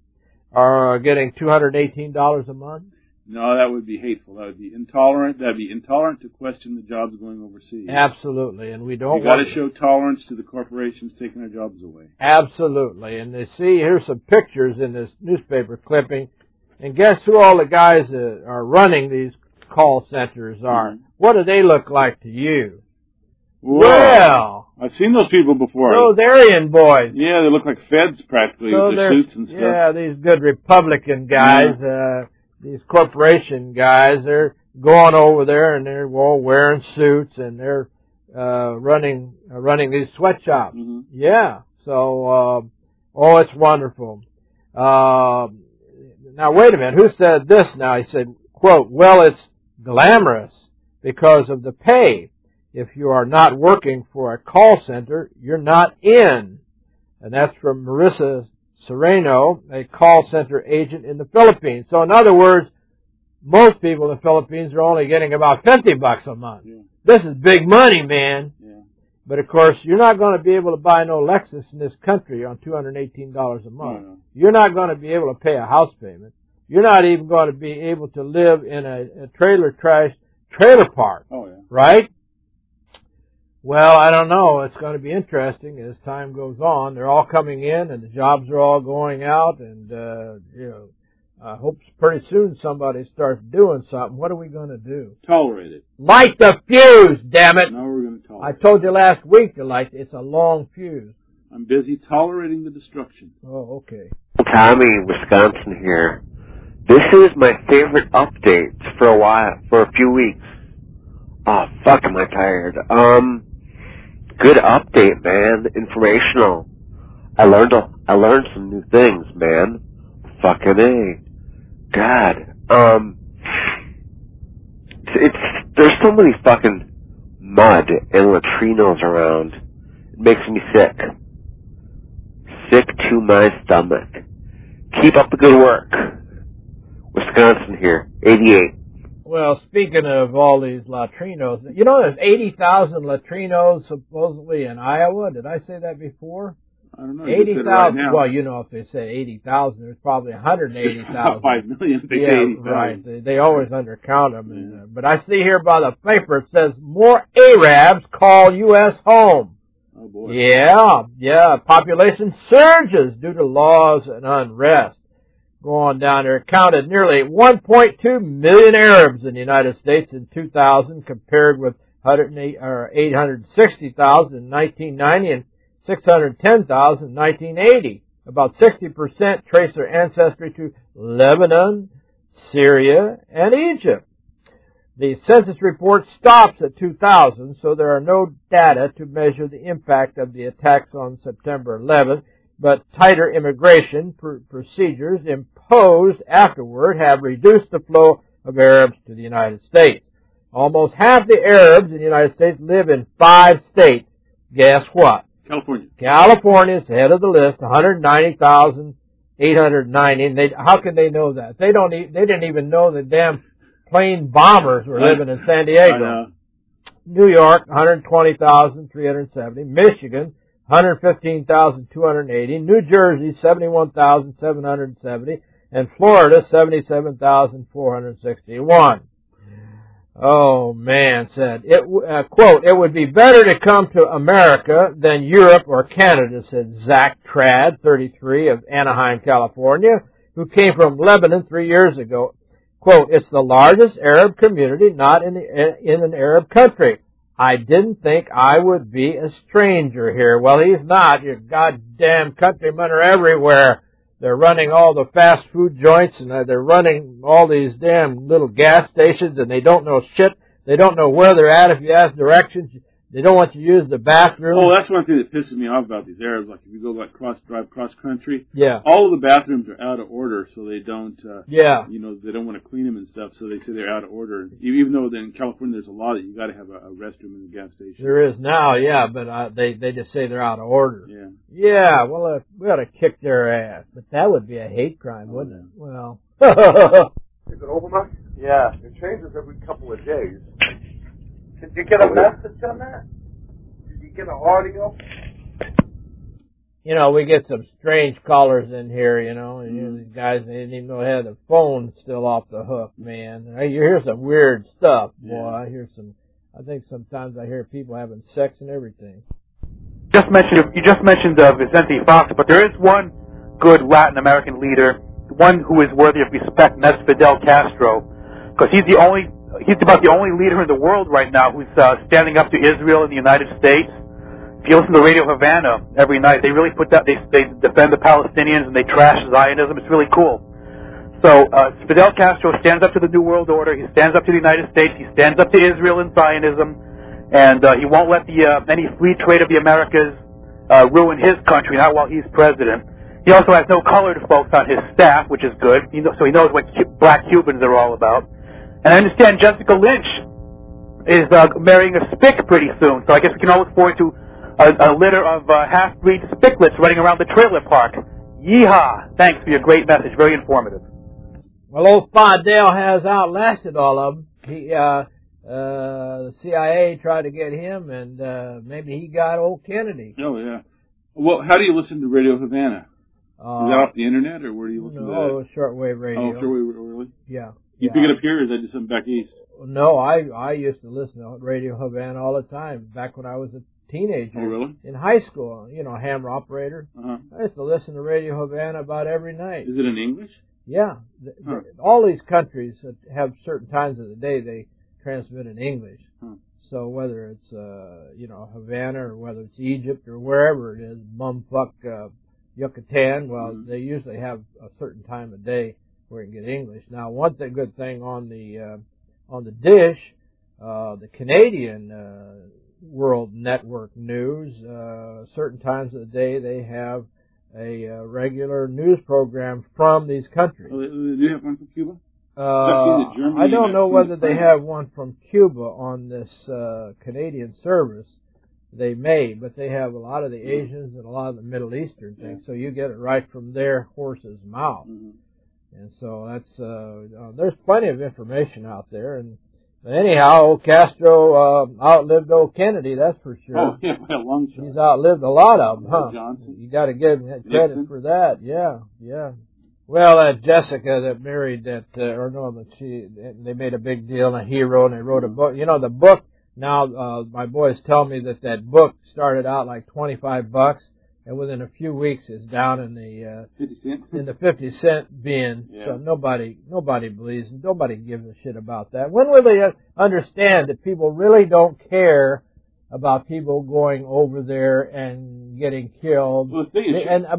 are getting $218 a month? No, that would be hateful. That would be intolerant. That would be intolerant to question the jobs going overseas. Absolutely, and we don't. You got to show tolerance to the corporations taking our jobs away. Absolutely, and they see here's some pictures in this newspaper clipping, and guess who all the guys that are running these call centers are? Mm-hmm. What do they look like to you? Whoa. Well, I've seen those people before. Those Aryan boys. Yeah, they look like feds practically with their suits and stuff. Yeah, these good Republican guys. Yeah. These corporation guys, they're going over there and they're all wearing suits and they're running these sweatshops. Mm-hmm. Yeah. So, it's wonderful. Now wait a minute. Who said this now? He said, quote, well, it's glamorous because of the pay. If you are not working for a call center, you're not in. And that's from Marissa Sereno, a call center agent in the Philippines. So in other words, Most people in the Philippines are only getting about $50 a month. Yeah. This is big money, man. Yeah. But of course, you're not going to be able to buy no Lexus in this country on $218 a month. No. You're not going to be able to pay a house payment. You're not even going to be able to live in a trailer park. Oh, yeah. Right? Well, I don't know. It's going to be interesting as time goes on. They're all coming in, and the jobs are all going out, and I hope pretty soon somebody starts doing something. What are we going to do? Tolerate it. Light the fuse, damn it! No, we're going to tolerate I told you last week to light. It's a long fuse. I'm busy tolerating the destruction. Oh, okay. Tommy, Wisconsin here. This is my favorite update for a few weeks. Oh, fuck, am I tired. Good update, man. Informational. I learned some new things, man. Fucking A. God. There's so many fucking mud and latrinos around. It makes me sick. Sick to my stomach. Keep up the good work. Wisconsin here, 88. Well, speaking of all these latrinos, you know there's 80,000 latrinos supposedly in Iowa. Did I say that before? I don't know. 80,000. Right, well, you know, if they say 80,000, there's probably 180,000. 5 million. They say 80,000. Right. They always undercount them. Yeah. But I see here by the paper it says more Arabs call U.S. home. Oh, boy. Yeah. Population surges due to laws and unrest. Go on down there. It counted nearly 1.2 million Arabs in the United States in 2000 compared with 860,000 in 1990 and 610,000 in 1980. About 60% trace their ancestry to Lebanon, Syria, and Egypt. The census report stops at 2000, so there are no data to measure the impact of the attacks on September 11th, but tighter immigration procedures imposed afterward have reduced the flow of Arabs to the United States. Almost half the Arabs in the United States live in 5 states. Guess what? California. California's head of the list, 190,890. And how can they know that? They didn't even know the damn plane bombers were living in San Diego. New York, 120,370. Michigan, 115,280. New Jersey, 71,770. And Florida, 77,461. Oh, man, said, quote, it would be better to come to America than Europe or Canada, said Zach Trad, 33, of Anaheim, California, who came from Lebanon 3 years ago. Quote, it's the largest Arab community not in an Arab country. I didn't think I would be a stranger here. Well, he's not. Your goddamn countrymen are everywhere. They're running all the fast food joints, and they're running all these damn little gas stations, and they don't know shit. They don't know where they're at if you ask directions. They don't want you to use the bathroom. Oh, that's one thing that pisses me off about these Arabs. Like if you go drive cross country, yeah, all of the bathrooms are out of order, so they don't. You know, they don't want to clean them and stuff, so they say they're out of order. Even though in California there's a law that you got to have a restroom in the gas station. There is now, yeah, but they just say they're out of order. Yeah. Yeah. Well, we ought to kick their ass, but that would be a hate crime, wouldn't it? Well. Is it over much? Yeah. It changes every couple of days. Did you get a message on that? Did you get an audio? You know, we get some strange callers in here, you know, and these guys, they didn't even know they had the phone still off the hook, man. You hear some weird stuff, boy. Yeah. I think sometimes I hear people having sex and everything. You just mentioned Vicente Fox, but there is one good Latin American leader, one who is worthy of respect, and that's Fidel Castro, because he's about the only leader in the world right now who's standing up to Israel and the United States. If you listen to Radio Havana every night, they really they defend the Palestinians and they trash Zionism. It's really cool. So Fidel Castro stands up to the New World Order. He stands up to the United States. He stands up to Israel and Zionism, and he won't let any free trade of the Americas ruin his country. Not while he's president. He also has no colored folks on his staff, which is good. So he knows what black Cubans are all about. And I understand Jessica Lynch is marrying a spick pretty soon, so I guess we can all look forward to a litter of half-breed spicklets running around the trailer park. Yeehaw! Thanks for your great message. Very informative. Well, old Fidel has outlasted all of them. The CIA tried to get him, and maybe he got old Kennedy. Oh, yeah. Well, how do you listen to Radio Havana? Is that off the internet, or where do you listen to that? No, shortwave radio. Oh, shortwave, really? Yeah. You pick it up here, or is that just something back east? No, I used to listen to Radio Havana all the time, back when I was a teenager. Oh, really? In high school, hammer operator. Uh-huh. I used to listen to Radio Havana about every night. Is it in English? Yeah. All these countries have certain times of the day they transmit in English. So whether it's, Havana or whether it's Egypt or wherever it is, bumfuck, Yucatan, well, they usually have a certain time of day where you can get English. Now, one good thing on the dish, the Canadian World Network News, certain times of the day they have a regular news program from these countries. Oh, do you have one from Cuba? I don't know whether they have one from Cuba on this Canadian service. They may, but they have a lot of the Asians and a lot of the Middle Eastern things, so you get it right from their horse's mouth. And so that's there's plenty of information out there. And anyhow, old Castro outlived old Kennedy, that's for sure. Oh, yeah, by a long shot. He's outlived a lot of them, huh? Johnson. You got to give him credit Nixon. for that. Yeah. Well, Jessica that married they made a big deal, a hero, and they wrote a book. The book, now my boys tell me that book started out like $25, and within a few weeks it's down in the 50 cent. in the 50-cent bin. Yeah. So nobody believes, nobody gives a shit about that. When will they understand that people really don't care about people going over there and getting killed? Well, the thing is, and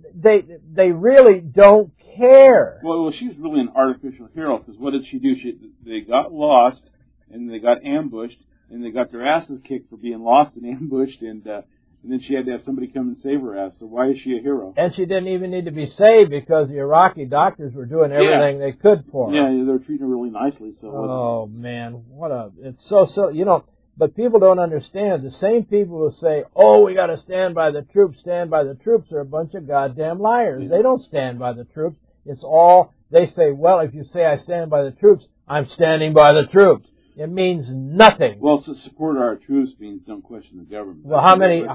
they really don't care. Well, she's really an artificial hero, because what did she do? They got lost, and they got ambushed, and they got their asses kicked for being lost and ambushed, and then she had to have somebody come and save her ass. So why is she a hero? And she didn't even need to be saved, because the Iraqi doctors were doing everything they could for her. Yeah, they were treating her really nicely. So oh man, it's so. But people don't understand. The same people who say, "Oh, we got to stand by the troops," are a bunch of goddamn liars. They don't stand by the troops. It's all they say. Well, if you say I stand by the troops, I'm standing by the troops. It means nothing. Well, to support our troops means don't question the government. Well, how many?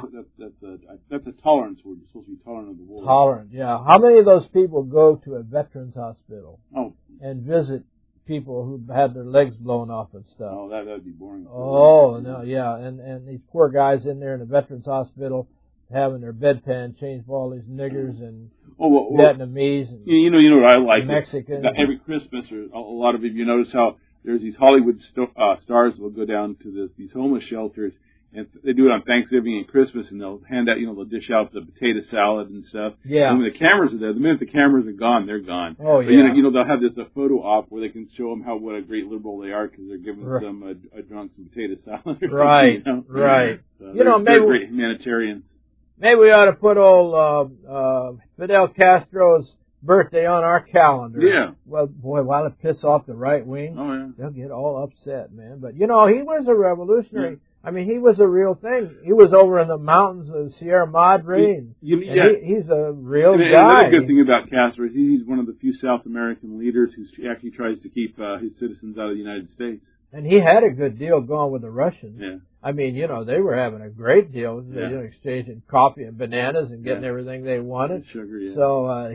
That's a tolerance word. You're supposed to be tolerant of the war. Tolerant, yeah. How many of those people go to a veterans hospital and visit people who had their legs blown off and stuff? Oh, that'd be boring. Oh, no, yeah. And these poor guys in there in the veterans hospital having their bedpan changed for all these niggers and Vietnamese and you know what I like? Mexicans. Every Christmas, or a lot of it, you notice how there's these Hollywood stars will go down to these homeless shelters, and they do it on Thanksgiving and Christmas, and they'll hand out, they'll dish out the potato salad and stuff. Yeah. And when the cameras are there, the minute the cameras are gone, they're gone. Oh, but, yeah. They'll have this photo op where they can show them what a great liberal they are, because they're giving a drunk some potato salad. Right, right. So maybe they're great humanitarians. Maybe we ought to put old Fidel Castro's birthday on our calendar. Yeah. Well, boy, while it piss off the right wing, they'll get all upset, man. But, he was a revolutionary. Yeah. I mean, he was a real thing. He was over in the mountains of Sierra Madre. He's a real guy. Another good thing about Castro is he's one of the few South American leaders who actually tries to keep his citizens out of the United States. And he had a good deal going with the Russians. Yeah. I mean, they were having a great deal. Exchanging coffee and bananas and getting everything they wanted. Sugar, yeah. So,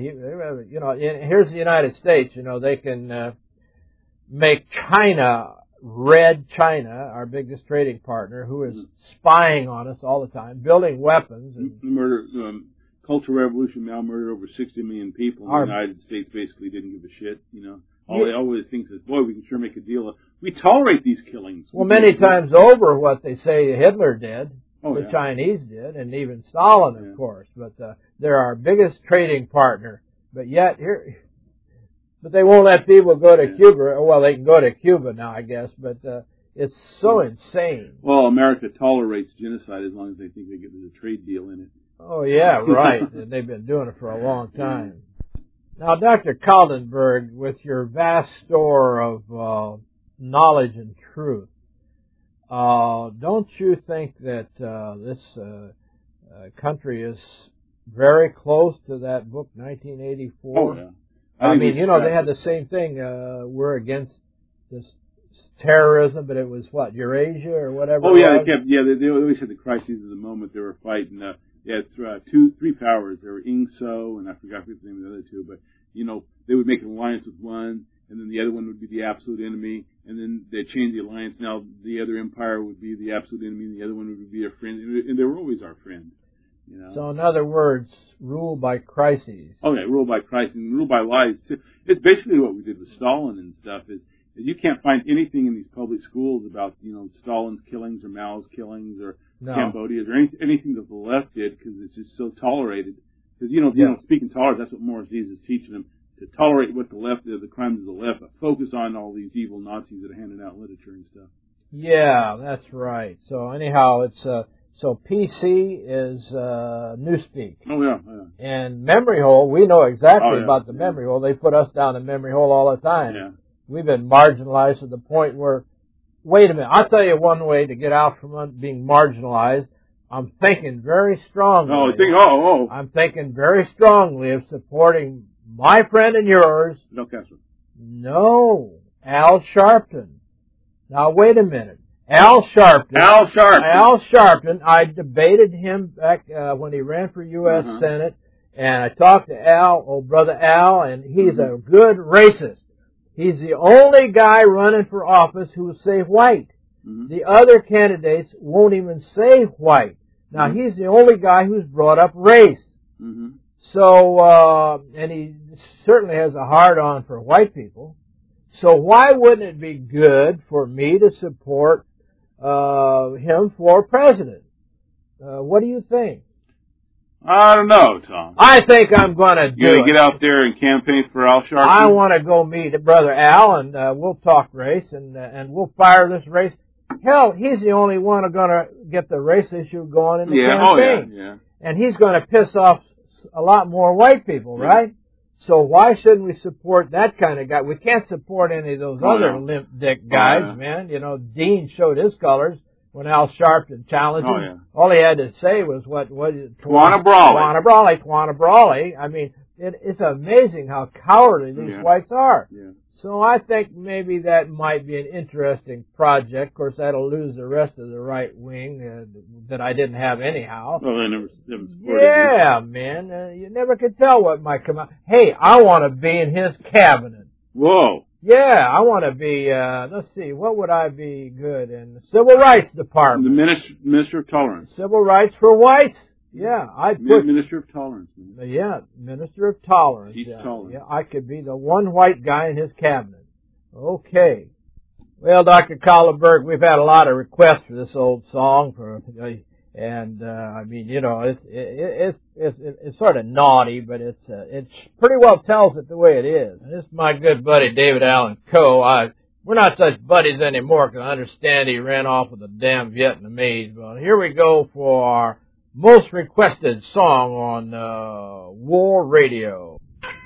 here's the United States. They can make China, Red China, our biggest trading partner, who is spying on us all the time, building weapons. And Cultural Revolution now murdered over 60 million people. The United States basically didn't give a shit, All they always think is, boy, we can sure make a deal. We tolerate these killings. Well, many times over what they say Hitler did, the Chinese did, and even Stalin, of course. But they're our biggest trading partner. But they won't let people go to Cuba. Well, they can go to Cuba now, I guess. But it's so insane. Well, America tolerates genocide as long as they think they get a trade deal in it. Oh, yeah, right. And they've been doing it for a long time. Now, Dr. Kaldenberg, with your vast store of knowledge and truth, don't you think that this country is very close to that book, 1984? Oh, yeah. I mean, you know, they had the same thing. We're against this terrorism, but it was what, Eurasia or whatever. Oh yeah, they always had the crises of the moment they were fighting. They had three powers. There were INGSO, and I forgot the name of the other two, but you know, they would make an alliance with one, and then the other one would be the absolute enemy, and then they'd change the alliance. Now the other empire would be the absolute enemy, and the other one would be a friend, and they were always our friend. You know? So in other words, rule by crises. Oh yeah, rule by crises, and rule by lies too. It's basically what we did with Stalin and stuff. Is you can't find anything in these public schools about, you know, Stalin's killings or Mao's killings or Cambodia's or anything that the left did, because it's just so tolerated. Because, you know, speaking tolerance, that's what Morris Jesus is teaching them, to tolerate what the left did, the crimes of the left, but focus on all these evil Nazis that are handing out literature and stuff. Yeah, that's right. So anyhow, it's so PC is Newspeak. Oh yeah. And Memory Hole, we know exactly about the Memory Hole. They put us down in Memory Hole all the time. Yeah. We've been marginalized to the point where, wait a minute, I'll tell you one way to get out from being marginalized. I'm thinking very strongly. I'm thinking very strongly of supporting my friend and yours. No, Castro. No, Al Sharpton. Now wait a minute. Al Sharpton. I debated him back when he ran for U.S. Senate, and I talked to Al, brother Al, and he's a good racist. He's the only guy running for office who will say white. The other candidates won't even say white. Now, he's the only guy who's brought up race. So, and he certainly has a hard-on for white people. So why wouldn't it be good for me to support him for president? What do you think? I don't know, Tom. I think I'm going to do it. You going to get out there and campaign for Al Sharpton? I want to go meet Brother Al, and we'll talk race, and we'll fire this race. Hell, he's the only one who's going to get the race issue going in the campaign. Yeah. And he's going to piss off a lot more white people, right? So why shouldn't we support that kind of guy? We can't support any of those other limp dick guys, man. You know, Dean showed his colors when Al Sharpton challenged him. All he had to say was Twana Brawley. I mean, it's amazing how cowardly these whites are. Yeah. So I think maybe that might be an interesting project. Of course, that'll lose the rest of the right wing that I didn't have anyhow. Well, they never supported me. Man. You never could tell what might come out. Hey, I want to be in his cabinet. Whoa. Yeah, I want to be, let's see, what would I be good in? The Civil Rights Department. The Minister of Tolerance. Civil Rights for whites? Yeah, I'd put... Minister of Tolerance. Yeah, Minister of Tolerance. He's tolerant. Yeah, I could be the one white guy in his cabinet. Okay. Well, Dr. Kallenberg, we've had a lot of requests for this old song, I mean, you know, it's sort of naughty, but it pretty well tells it the way it is. And this is my good buddy David Allen Coe. We're not such buddies anymore because I understand he ran off with a damn Vietnamese. But here we go for our most requested song on War Radio.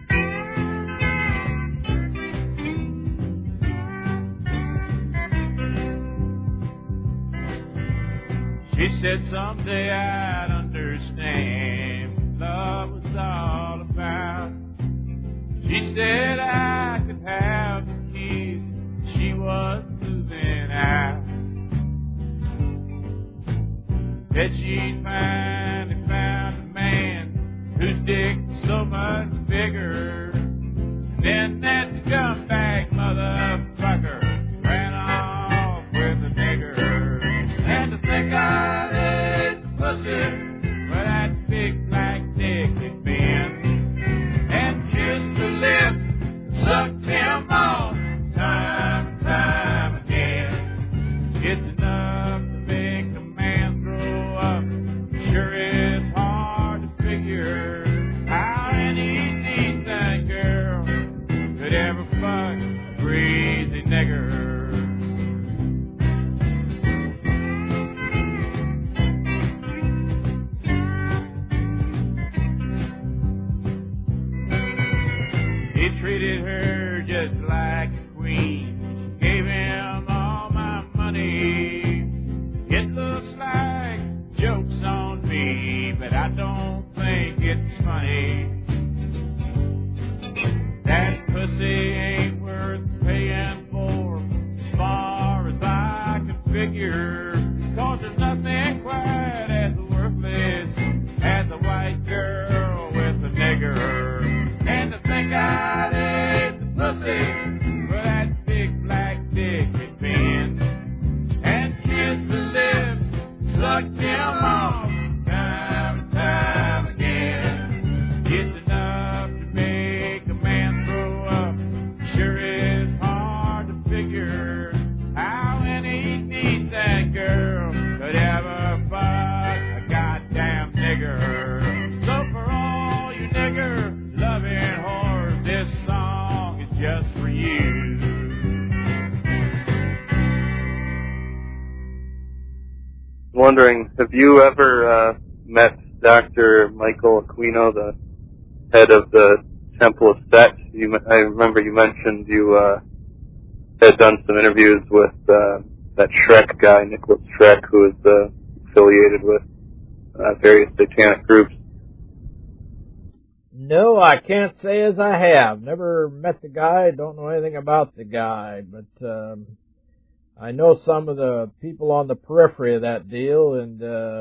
She said someday I'd understand what love was all about. She said I could have the keys. She was moving out. Said she'd finally found a man whose dick was so much bigger. And then that scumbag motherfucker ran off with a nigger. And to think I laid the pussy where that big black dick had been, and kissed her lips, sucked him off time and time again. It's enough to make a man grow up. Sure is hard to figure how any decent girl could ever fuck suck them off time and time again. It's enough to make a man throw up. Sure is hard to figure how any neat that girl could ever fuck a goddamn nigger. So for all you nigger loving whores, this song is just for you. Wondering, have you ever met Dr. Michael Aquino, the head of the Temple of Set? I remember you mentioned you had done some interviews with that Shrek guy, Nicholas Shrek, who is affiliated with various satanic groups. No, I can't say as I have. Never met the guy, don't know anything about the guy, but I know some of the people on the periphery of that deal, and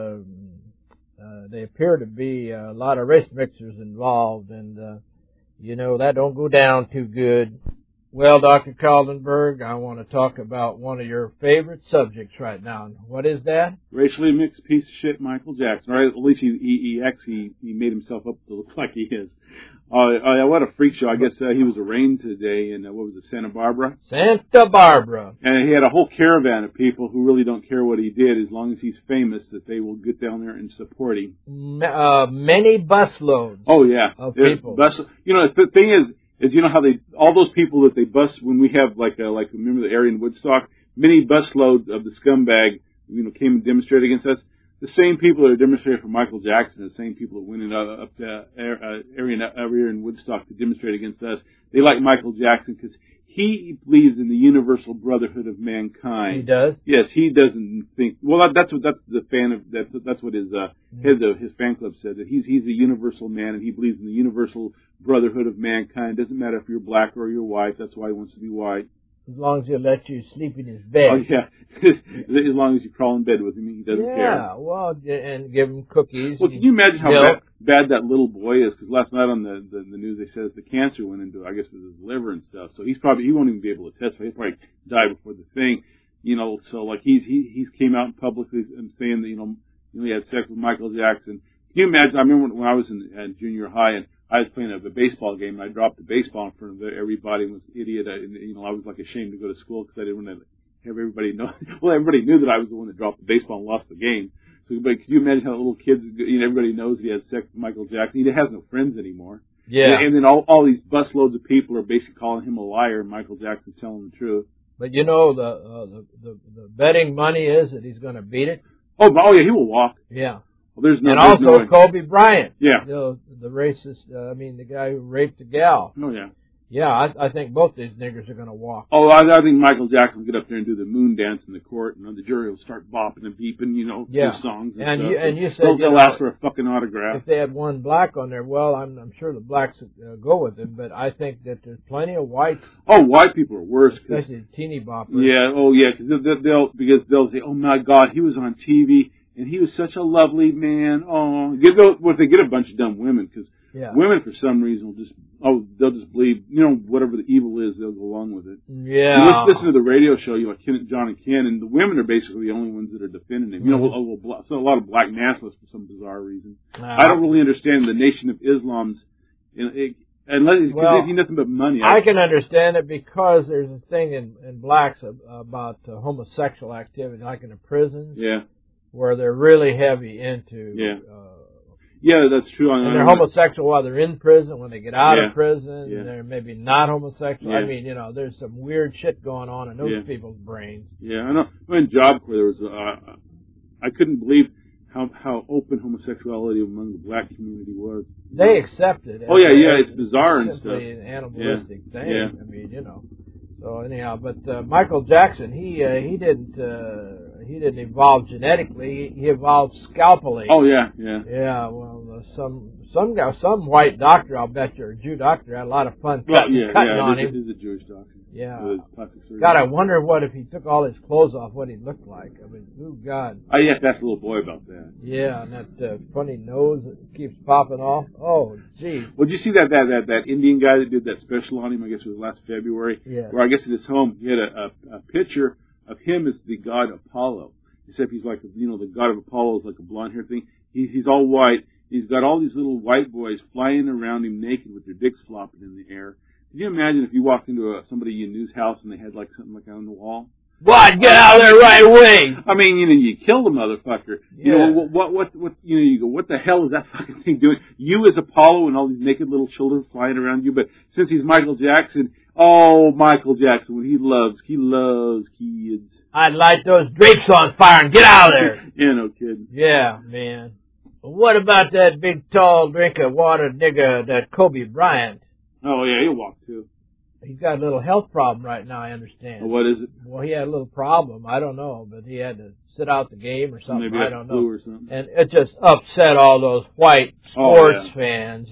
they appear to be a lot of race mixers involved, and you know, that don't go down too good. Well, Dr. Kaldenberg, I want to talk about one of your favorite subjects right now. What is that? Racially mixed piece of shit, Michael Jackson. Or at least he made himself up to look like he is. What a freak show. I guess he was arraigned today in, what was it, Santa Barbara? Santa Barbara. And he had a whole caravan of people who really don't care what he did as long as he's famous, that they will get down there and support him. Many busloads. Oh, yeah. Of people. You know, the thing is, you know how all those people that they bust when we have remember the area in Woodstock? Many busloads of the scumbag, you know, came and demonstrated against us. The same people that are demonstrating for Michael Jackson, the same people that went up to area in Woodstock to demonstrate against us, they like Michael Jackson because he believes in the universal brotherhood of mankind. He does? Yes, he doesn't think. Well, that's what his head of his fan club said, that he's a universal man and he believes in the universal brotherhood of mankind. Doesn't matter if you're black or you're white. That's why he wants to be white. As long as he'll let you sleep in his bed. Oh, yeah. As long as you crawl in bed with him, he doesn't care. Yeah, well, and give him cookies. Well, can you imagine how bad that little boy is? Because last night on the news they said that the cancer went into, I guess, it was his liver and stuff. So he won't even be able to testify. He'll probably die before the thing. You know, so like he's came out publicly and saying that, you know, he had sex with Michael Jackson. Can you imagine? I remember when I was in junior high and I was playing a baseball game, and I dropped the baseball in front of everybody and was an idiot. And, you know, I was like ashamed to go to school because I didn't want to have everybody know. Well, everybody knew that I was the one that dropped the baseball and lost the game. So, but could you imagine how little kids, you know, everybody knows he had sex with Michael Jackson. He has no friends anymore. Yeah. And then all these busloads of people are basically calling him a liar, and Michael Jackson's telling the truth. But you know, the betting money is that he's going to beat it. Oh, yeah, he will walk. Yeah. Well, and also Kobe Bryant. Yeah. You know, the racist, the guy who raped the gal. Oh, yeah. Yeah, I think both these niggers are going to walk. Oh, I think Michael Jackson will get up there and do the moon dance in the court, and the jury will start bopping and beeping, you know, his songs and stuff. You said they'll ask for a fucking autograph. If they had one black on there, well, I'm sure the blacks would go with him, but I think that there's plenty of whites. Oh, white people are worse. Especially teeny boppers. Yeah, because they'll say, oh my God, he was on TV. And he was such a lovely man. Oh, if they get a bunch of dumb women, because women for some reason they'll just believe, you know, whatever the evil is, they'll go along with it. Yeah. You listen to the radio show, you know, John and Ken, and the women are basically the only ones that are defending him. You know, so a lot of black nationalists for some bizarre reason. I don't really understand the Nation of Islam's, unless he's nothing but money. I can understand it because there's a thing in blacks about homosexual activity, like in the prisons. Yeah. Where they're really heavy into. Yeah, that's true. And they're homosexual while they're in prison. When they get out of prison, they're maybe not homosexual. Yeah. I mean, you know, there's some weird shit going on in those people's brains. Yeah, I know. In Job Corps, there was I couldn't believe how open homosexuality among the black community was. They accept it. Oh yeah, it's bizarre and stuff. Simply an animalistic thing. Yeah. I mean, you know. So anyhow, but Michael Jackson, he didn't evolve genetically. He evolved scalpally. Oh yeah. Yeah. Well, some white doctor, I'll bet you, or Jew doctor, had a lot of fun cutting on him. He's a Jewish doctor. Yeah. God, I wonder what if he took all his clothes off, what he'd look like. I mean, oh God. I have to ask the little boy about that. Yeah, and that funny nose that keeps popping off. Oh, geez. Well, did you see that Indian guy that did that special on him? I guess it was last February. Yeah. Where I guess at his home he had a picture of him as the god Apollo. except he's like, the god of Apollo is like a blonde-haired thing. He's all white. He's got all these little white boys flying around him naked with their dicks flopping in the air. Could you imagine if you walked into somebody you knew's house and they had like something like that on the wall? What? Get out of there right away! I mean, you kill the motherfucker. Yeah. You go, what the hell is that fucking thing doing? You as Apollo and all these naked little children flying around you, but since he's Michael Jackson, Michael Jackson, he loves kids. I'd light those drapes on fire and get out of there! Yeah, no kidding. Yeah, man. What about that big, tall drink of water nigga, that Kobe Bryant? Oh, yeah, he'll walk too. He's got a little health problem right now, I understand. Well, what is it? Well, he had a little problem. I don't know, but he had to sit out the game or something. Maybe I don't know. Flu or something. And it just upset all those white sports fans,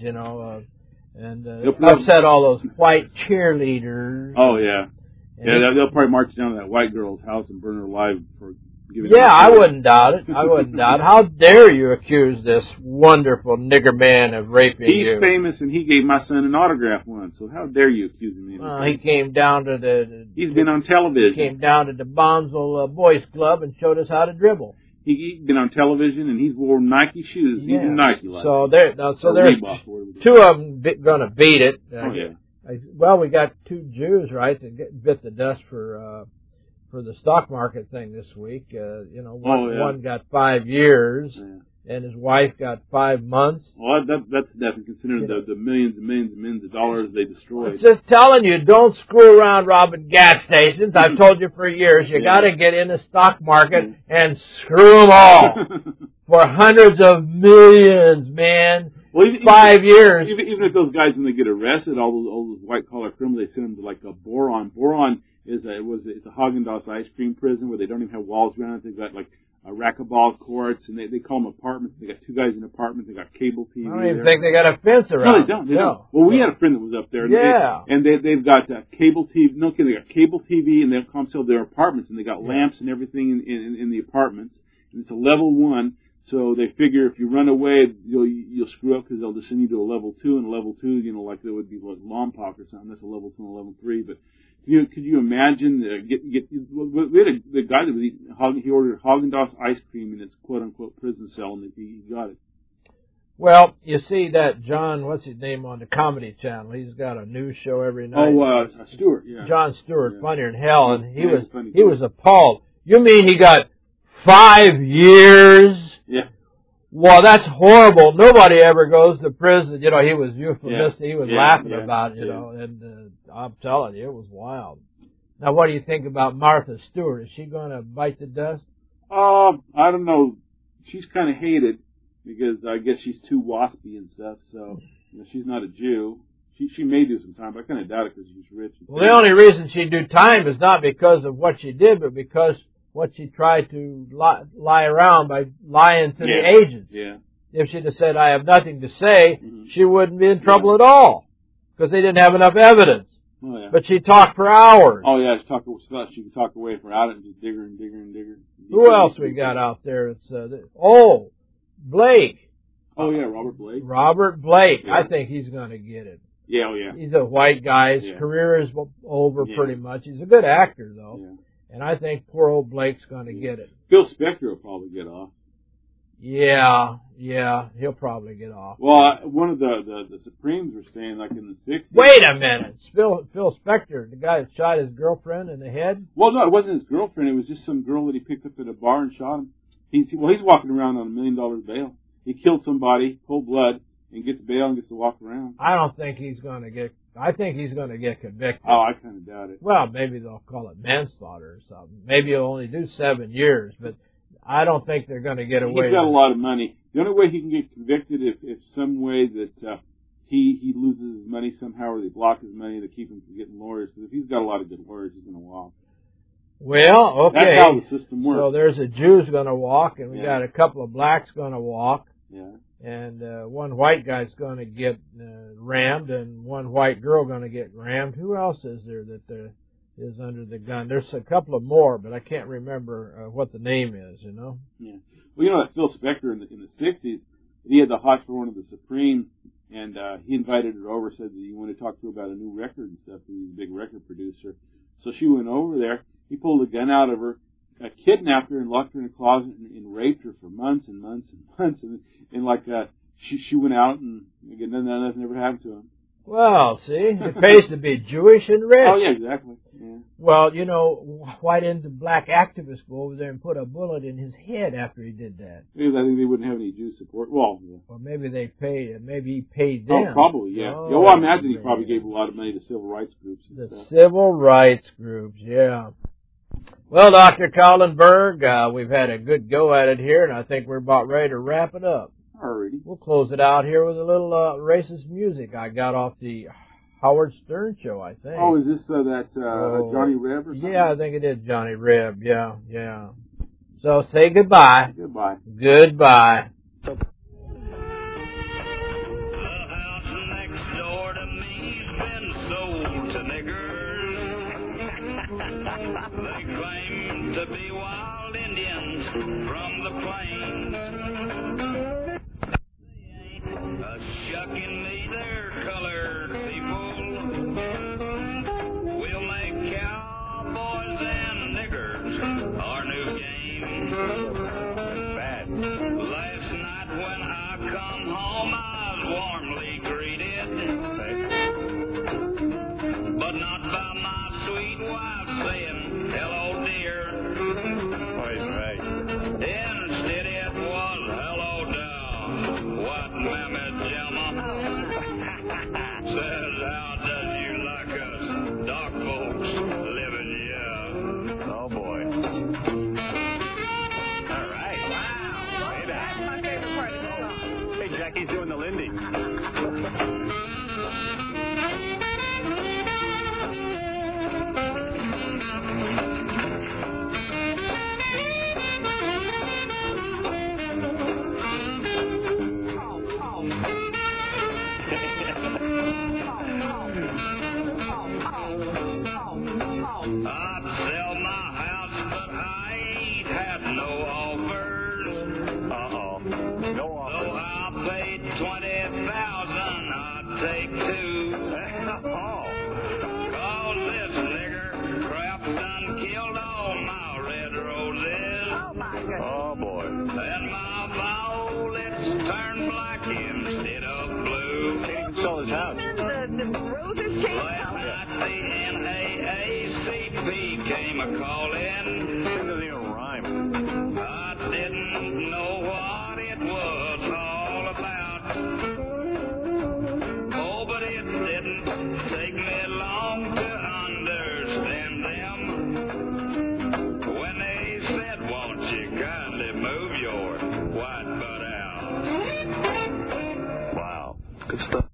and upset all those white cheerleaders. Oh, yeah. And They'll probably march down to that white girl's house and burn her alive for giving Yeah, I wouldn't doubt it. I wouldn't doubt it. How dare you accuse this wonderful nigger man of raping you? He's famous, and he gave my son an autograph once, so how dare you accuse him of anything? He came down to He's been on television. He came down to the Bonzel Boys Club and showed us how to dribble. He's been on television, and he's worn Nike shoes. He's a Nike like. So there's two of them going to beat it. Well, we got two Jews, right, that bit the dust for the stock market thing this week. One got 5 years, and his wife got 5 months. Well, that's definitely considering the millions and millions and millions of dollars they destroyed. I'm just telling you, don't screw around robbing gas stations. I've told you for years, you got to get in the stock market and screw them all for hundreds of millions, man. Well, 5 years. Even if those guys, when they get arrested, all those white collar criminals, they send them to like a Boron. Boron it's a Haagen-Dazs ice cream prison where they don't even have walls around it. They've got like racquetball courts, and they call them apartments. They got two guys in an apartment. They got cable TV. I don't even think they got a fence around. No, they don't. Well, we had a friend that was up there. And they've got cable TV. No kidding. They got cable TV, and they'll come sell their apartments, and they got lamps and everything in the apartments. And it's a level 1. So they figure if you run away, you'll screw up because they'll just send you to a level 2, and a level 2, like there would be like Lompoc or something. That's a level 2 and a level 3. But could you imagine we had the guy that was eating, he ordered Haagen-Dazs ice cream in his quote unquote prison cell, and he got it. Well, you see that John, what's his name on the Comedy Channel? He's got a news show every night. Stewart, yeah. John Stewart, funnier than hell, and he was appalled. You mean he got 5 years? Yeah. Well, that's horrible. Nobody ever goes to prison. He was euphemistic. He was laughing about it, and I'm telling you, it was wild. Now, what do you think about Martha Stewart? Is she going to bite the dust? I don't know. She's kind of hated because I guess she's too waspy and stuff, so she's not a Jew. She may do some time, but I kind of doubt it because she's rich. Well, the only reason she'd do time is not because of what she did, but because what she tried to lie around by lying to the agents. Yeah. If she'd have said, I have nothing to say, she wouldn't be in trouble at all because they didn't have enough evidence. Oh, yeah. But she talked for hours. Oh, yeah, she could talk away for hours and just dig her and dig her and dig her. Who else we got out there? It's Blake. Oh, yeah, Robert Blake. Robert Blake. Yeah. I think he's going to get it. Yeah, oh, yeah. He's a white guy. His career is over pretty much. He's a good actor, though. Yeah. And I think poor old Blake's going to get it. Phil Spector will probably get off. Yeah, he'll probably get off. Well, one of the Supremes were saying, like in the 60s. Wait a minute. Phil Spector, the guy that shot his girlfriend in the head? Well, no, it wasn't his girlfriend. It was just some girl that he picked up at a bar and shot him. He's walking around on $1 million bail. He killed somebody, cold blood, and gets bail and gets to walk around. I don't think he's going to get... I think he's going to get convicted. Oh, I kind of doubt it. Well, maybe they'll call it manslaughter or something. Maybe he'll only do 7 years, but I don't think they're going to get away. He's got a lot of money. The only way he can get convicted if some way that he loses his money somehow, or they block his money to keep him from getting lawyers. Because if he's got a lot of good lawyers, he's going to walk. Well, okay. That's how the system works. So there's a Jew's going to walk, and we got a couple of blacks going to walk. Yeah. And one white guy's going to get rammed, and one white girl going to get rammed. Who else is there that is under the gun? There's a couple of more, but I can't remember what the name is. Yeah. Well, that Phil Spector in the 60s, he had the hots for one of the Supremes, and he invited her over, said that he wanted to talk to her about a new record and stuff. He's a big record producer, so she went over there. He pulled a gun out of her, kidnapped her and locked her in a closet and raped her for months and months and months. And like, she went out and again, nothing ever happened to him. Well, see, it pays to be Jewish and rich. Oh, yeah, exactly. Yeah. Well, you know, why didn't the black activists go over there and put a bullet in his head after he did that? Because I think they wouldn't have any Jew support. Well, yeah. Or maybe they paid. Maybe he paid them. Oh, probably, yeah. Oh, I imagine he probably gave a lot of money to civil rights groups and stuff. Civil rights groups, yeah. Well, Dr. Kallenberg, we've had a good go at it here, and I think we're about ready to wrap it up. Alrighty. We'll close it out here with a little racist music I got off the Howard Stern show, I think. Oh, is this Johnny Reb or something? Yeah, I think it is Johnny Reb, yeah. So say goodbye. Goodbye. Goodbye. They claim to be wild Indians from the plains. They ain't a shucking neither colored people. We'll make cowboys and niggers our new game. Bad. Last night when I come home, I was warmly greeted, but not by my sweet wife saying, hello, dear. Right. Instead it was, hello, down. What mammy jamma says, how does you like us dark folks living here? Oh, boy. All right. Wow. Hey, that's my favorite part of the song. Hey, Jackie's doing the Lindy. I'd sell my house, but I ain't had no offers. Uh-oh. No offers. So I paid $20,000, I'd take two. Cause this nigger crap done killed all my red roses. Oh, my goodness. Oh, boy. And my violets turned black instead of blue. Can't even sell his house. The roses changed color. Last night the NAACP came a-calling. Think of the rhyme. I didn't know what it was all about. Oh, but it didn't take me long to understand them. When they said, won't you kindly move your white butt out? Wow. Good stuff.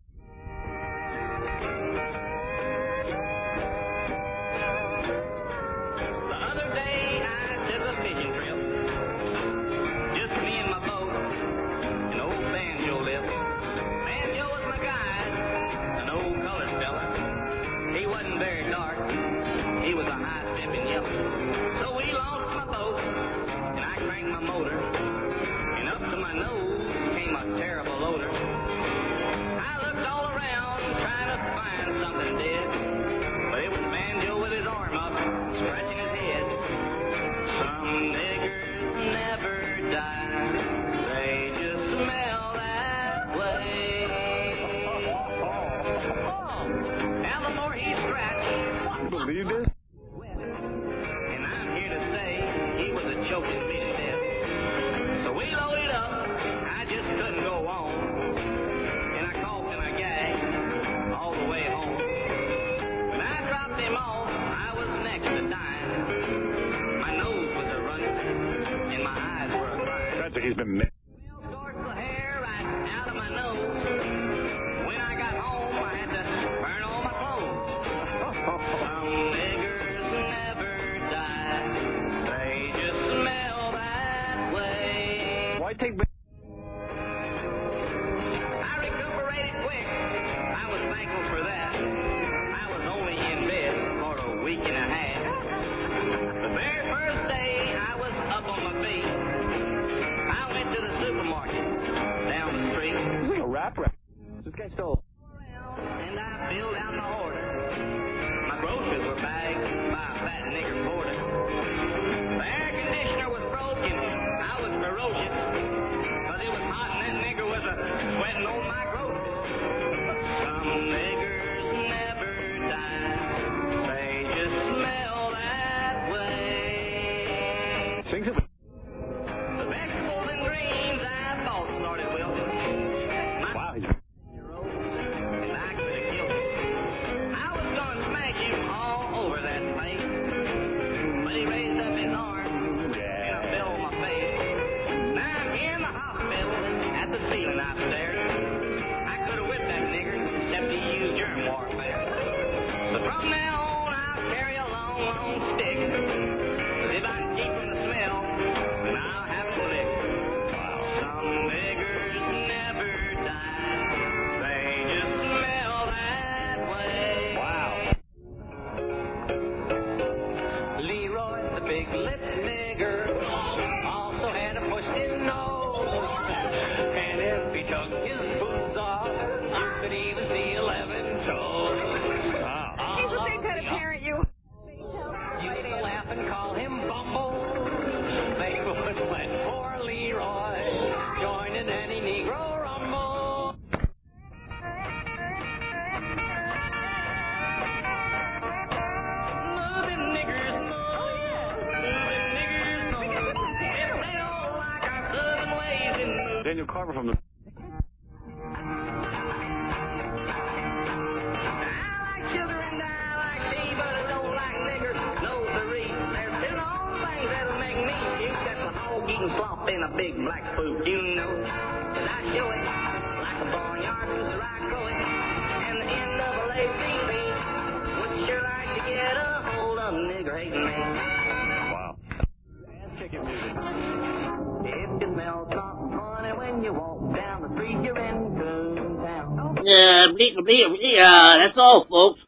He's been made. Daniel Carver from the... Slop in a big black spook, you know. Cause I show it like a barnyard to the right crow it. And the NAACP would sure like to get a hold of nigger hating me. Wow. Ass kicking music. If you smell something funny when you walk down the street, you're in Coontown. That's all, folks.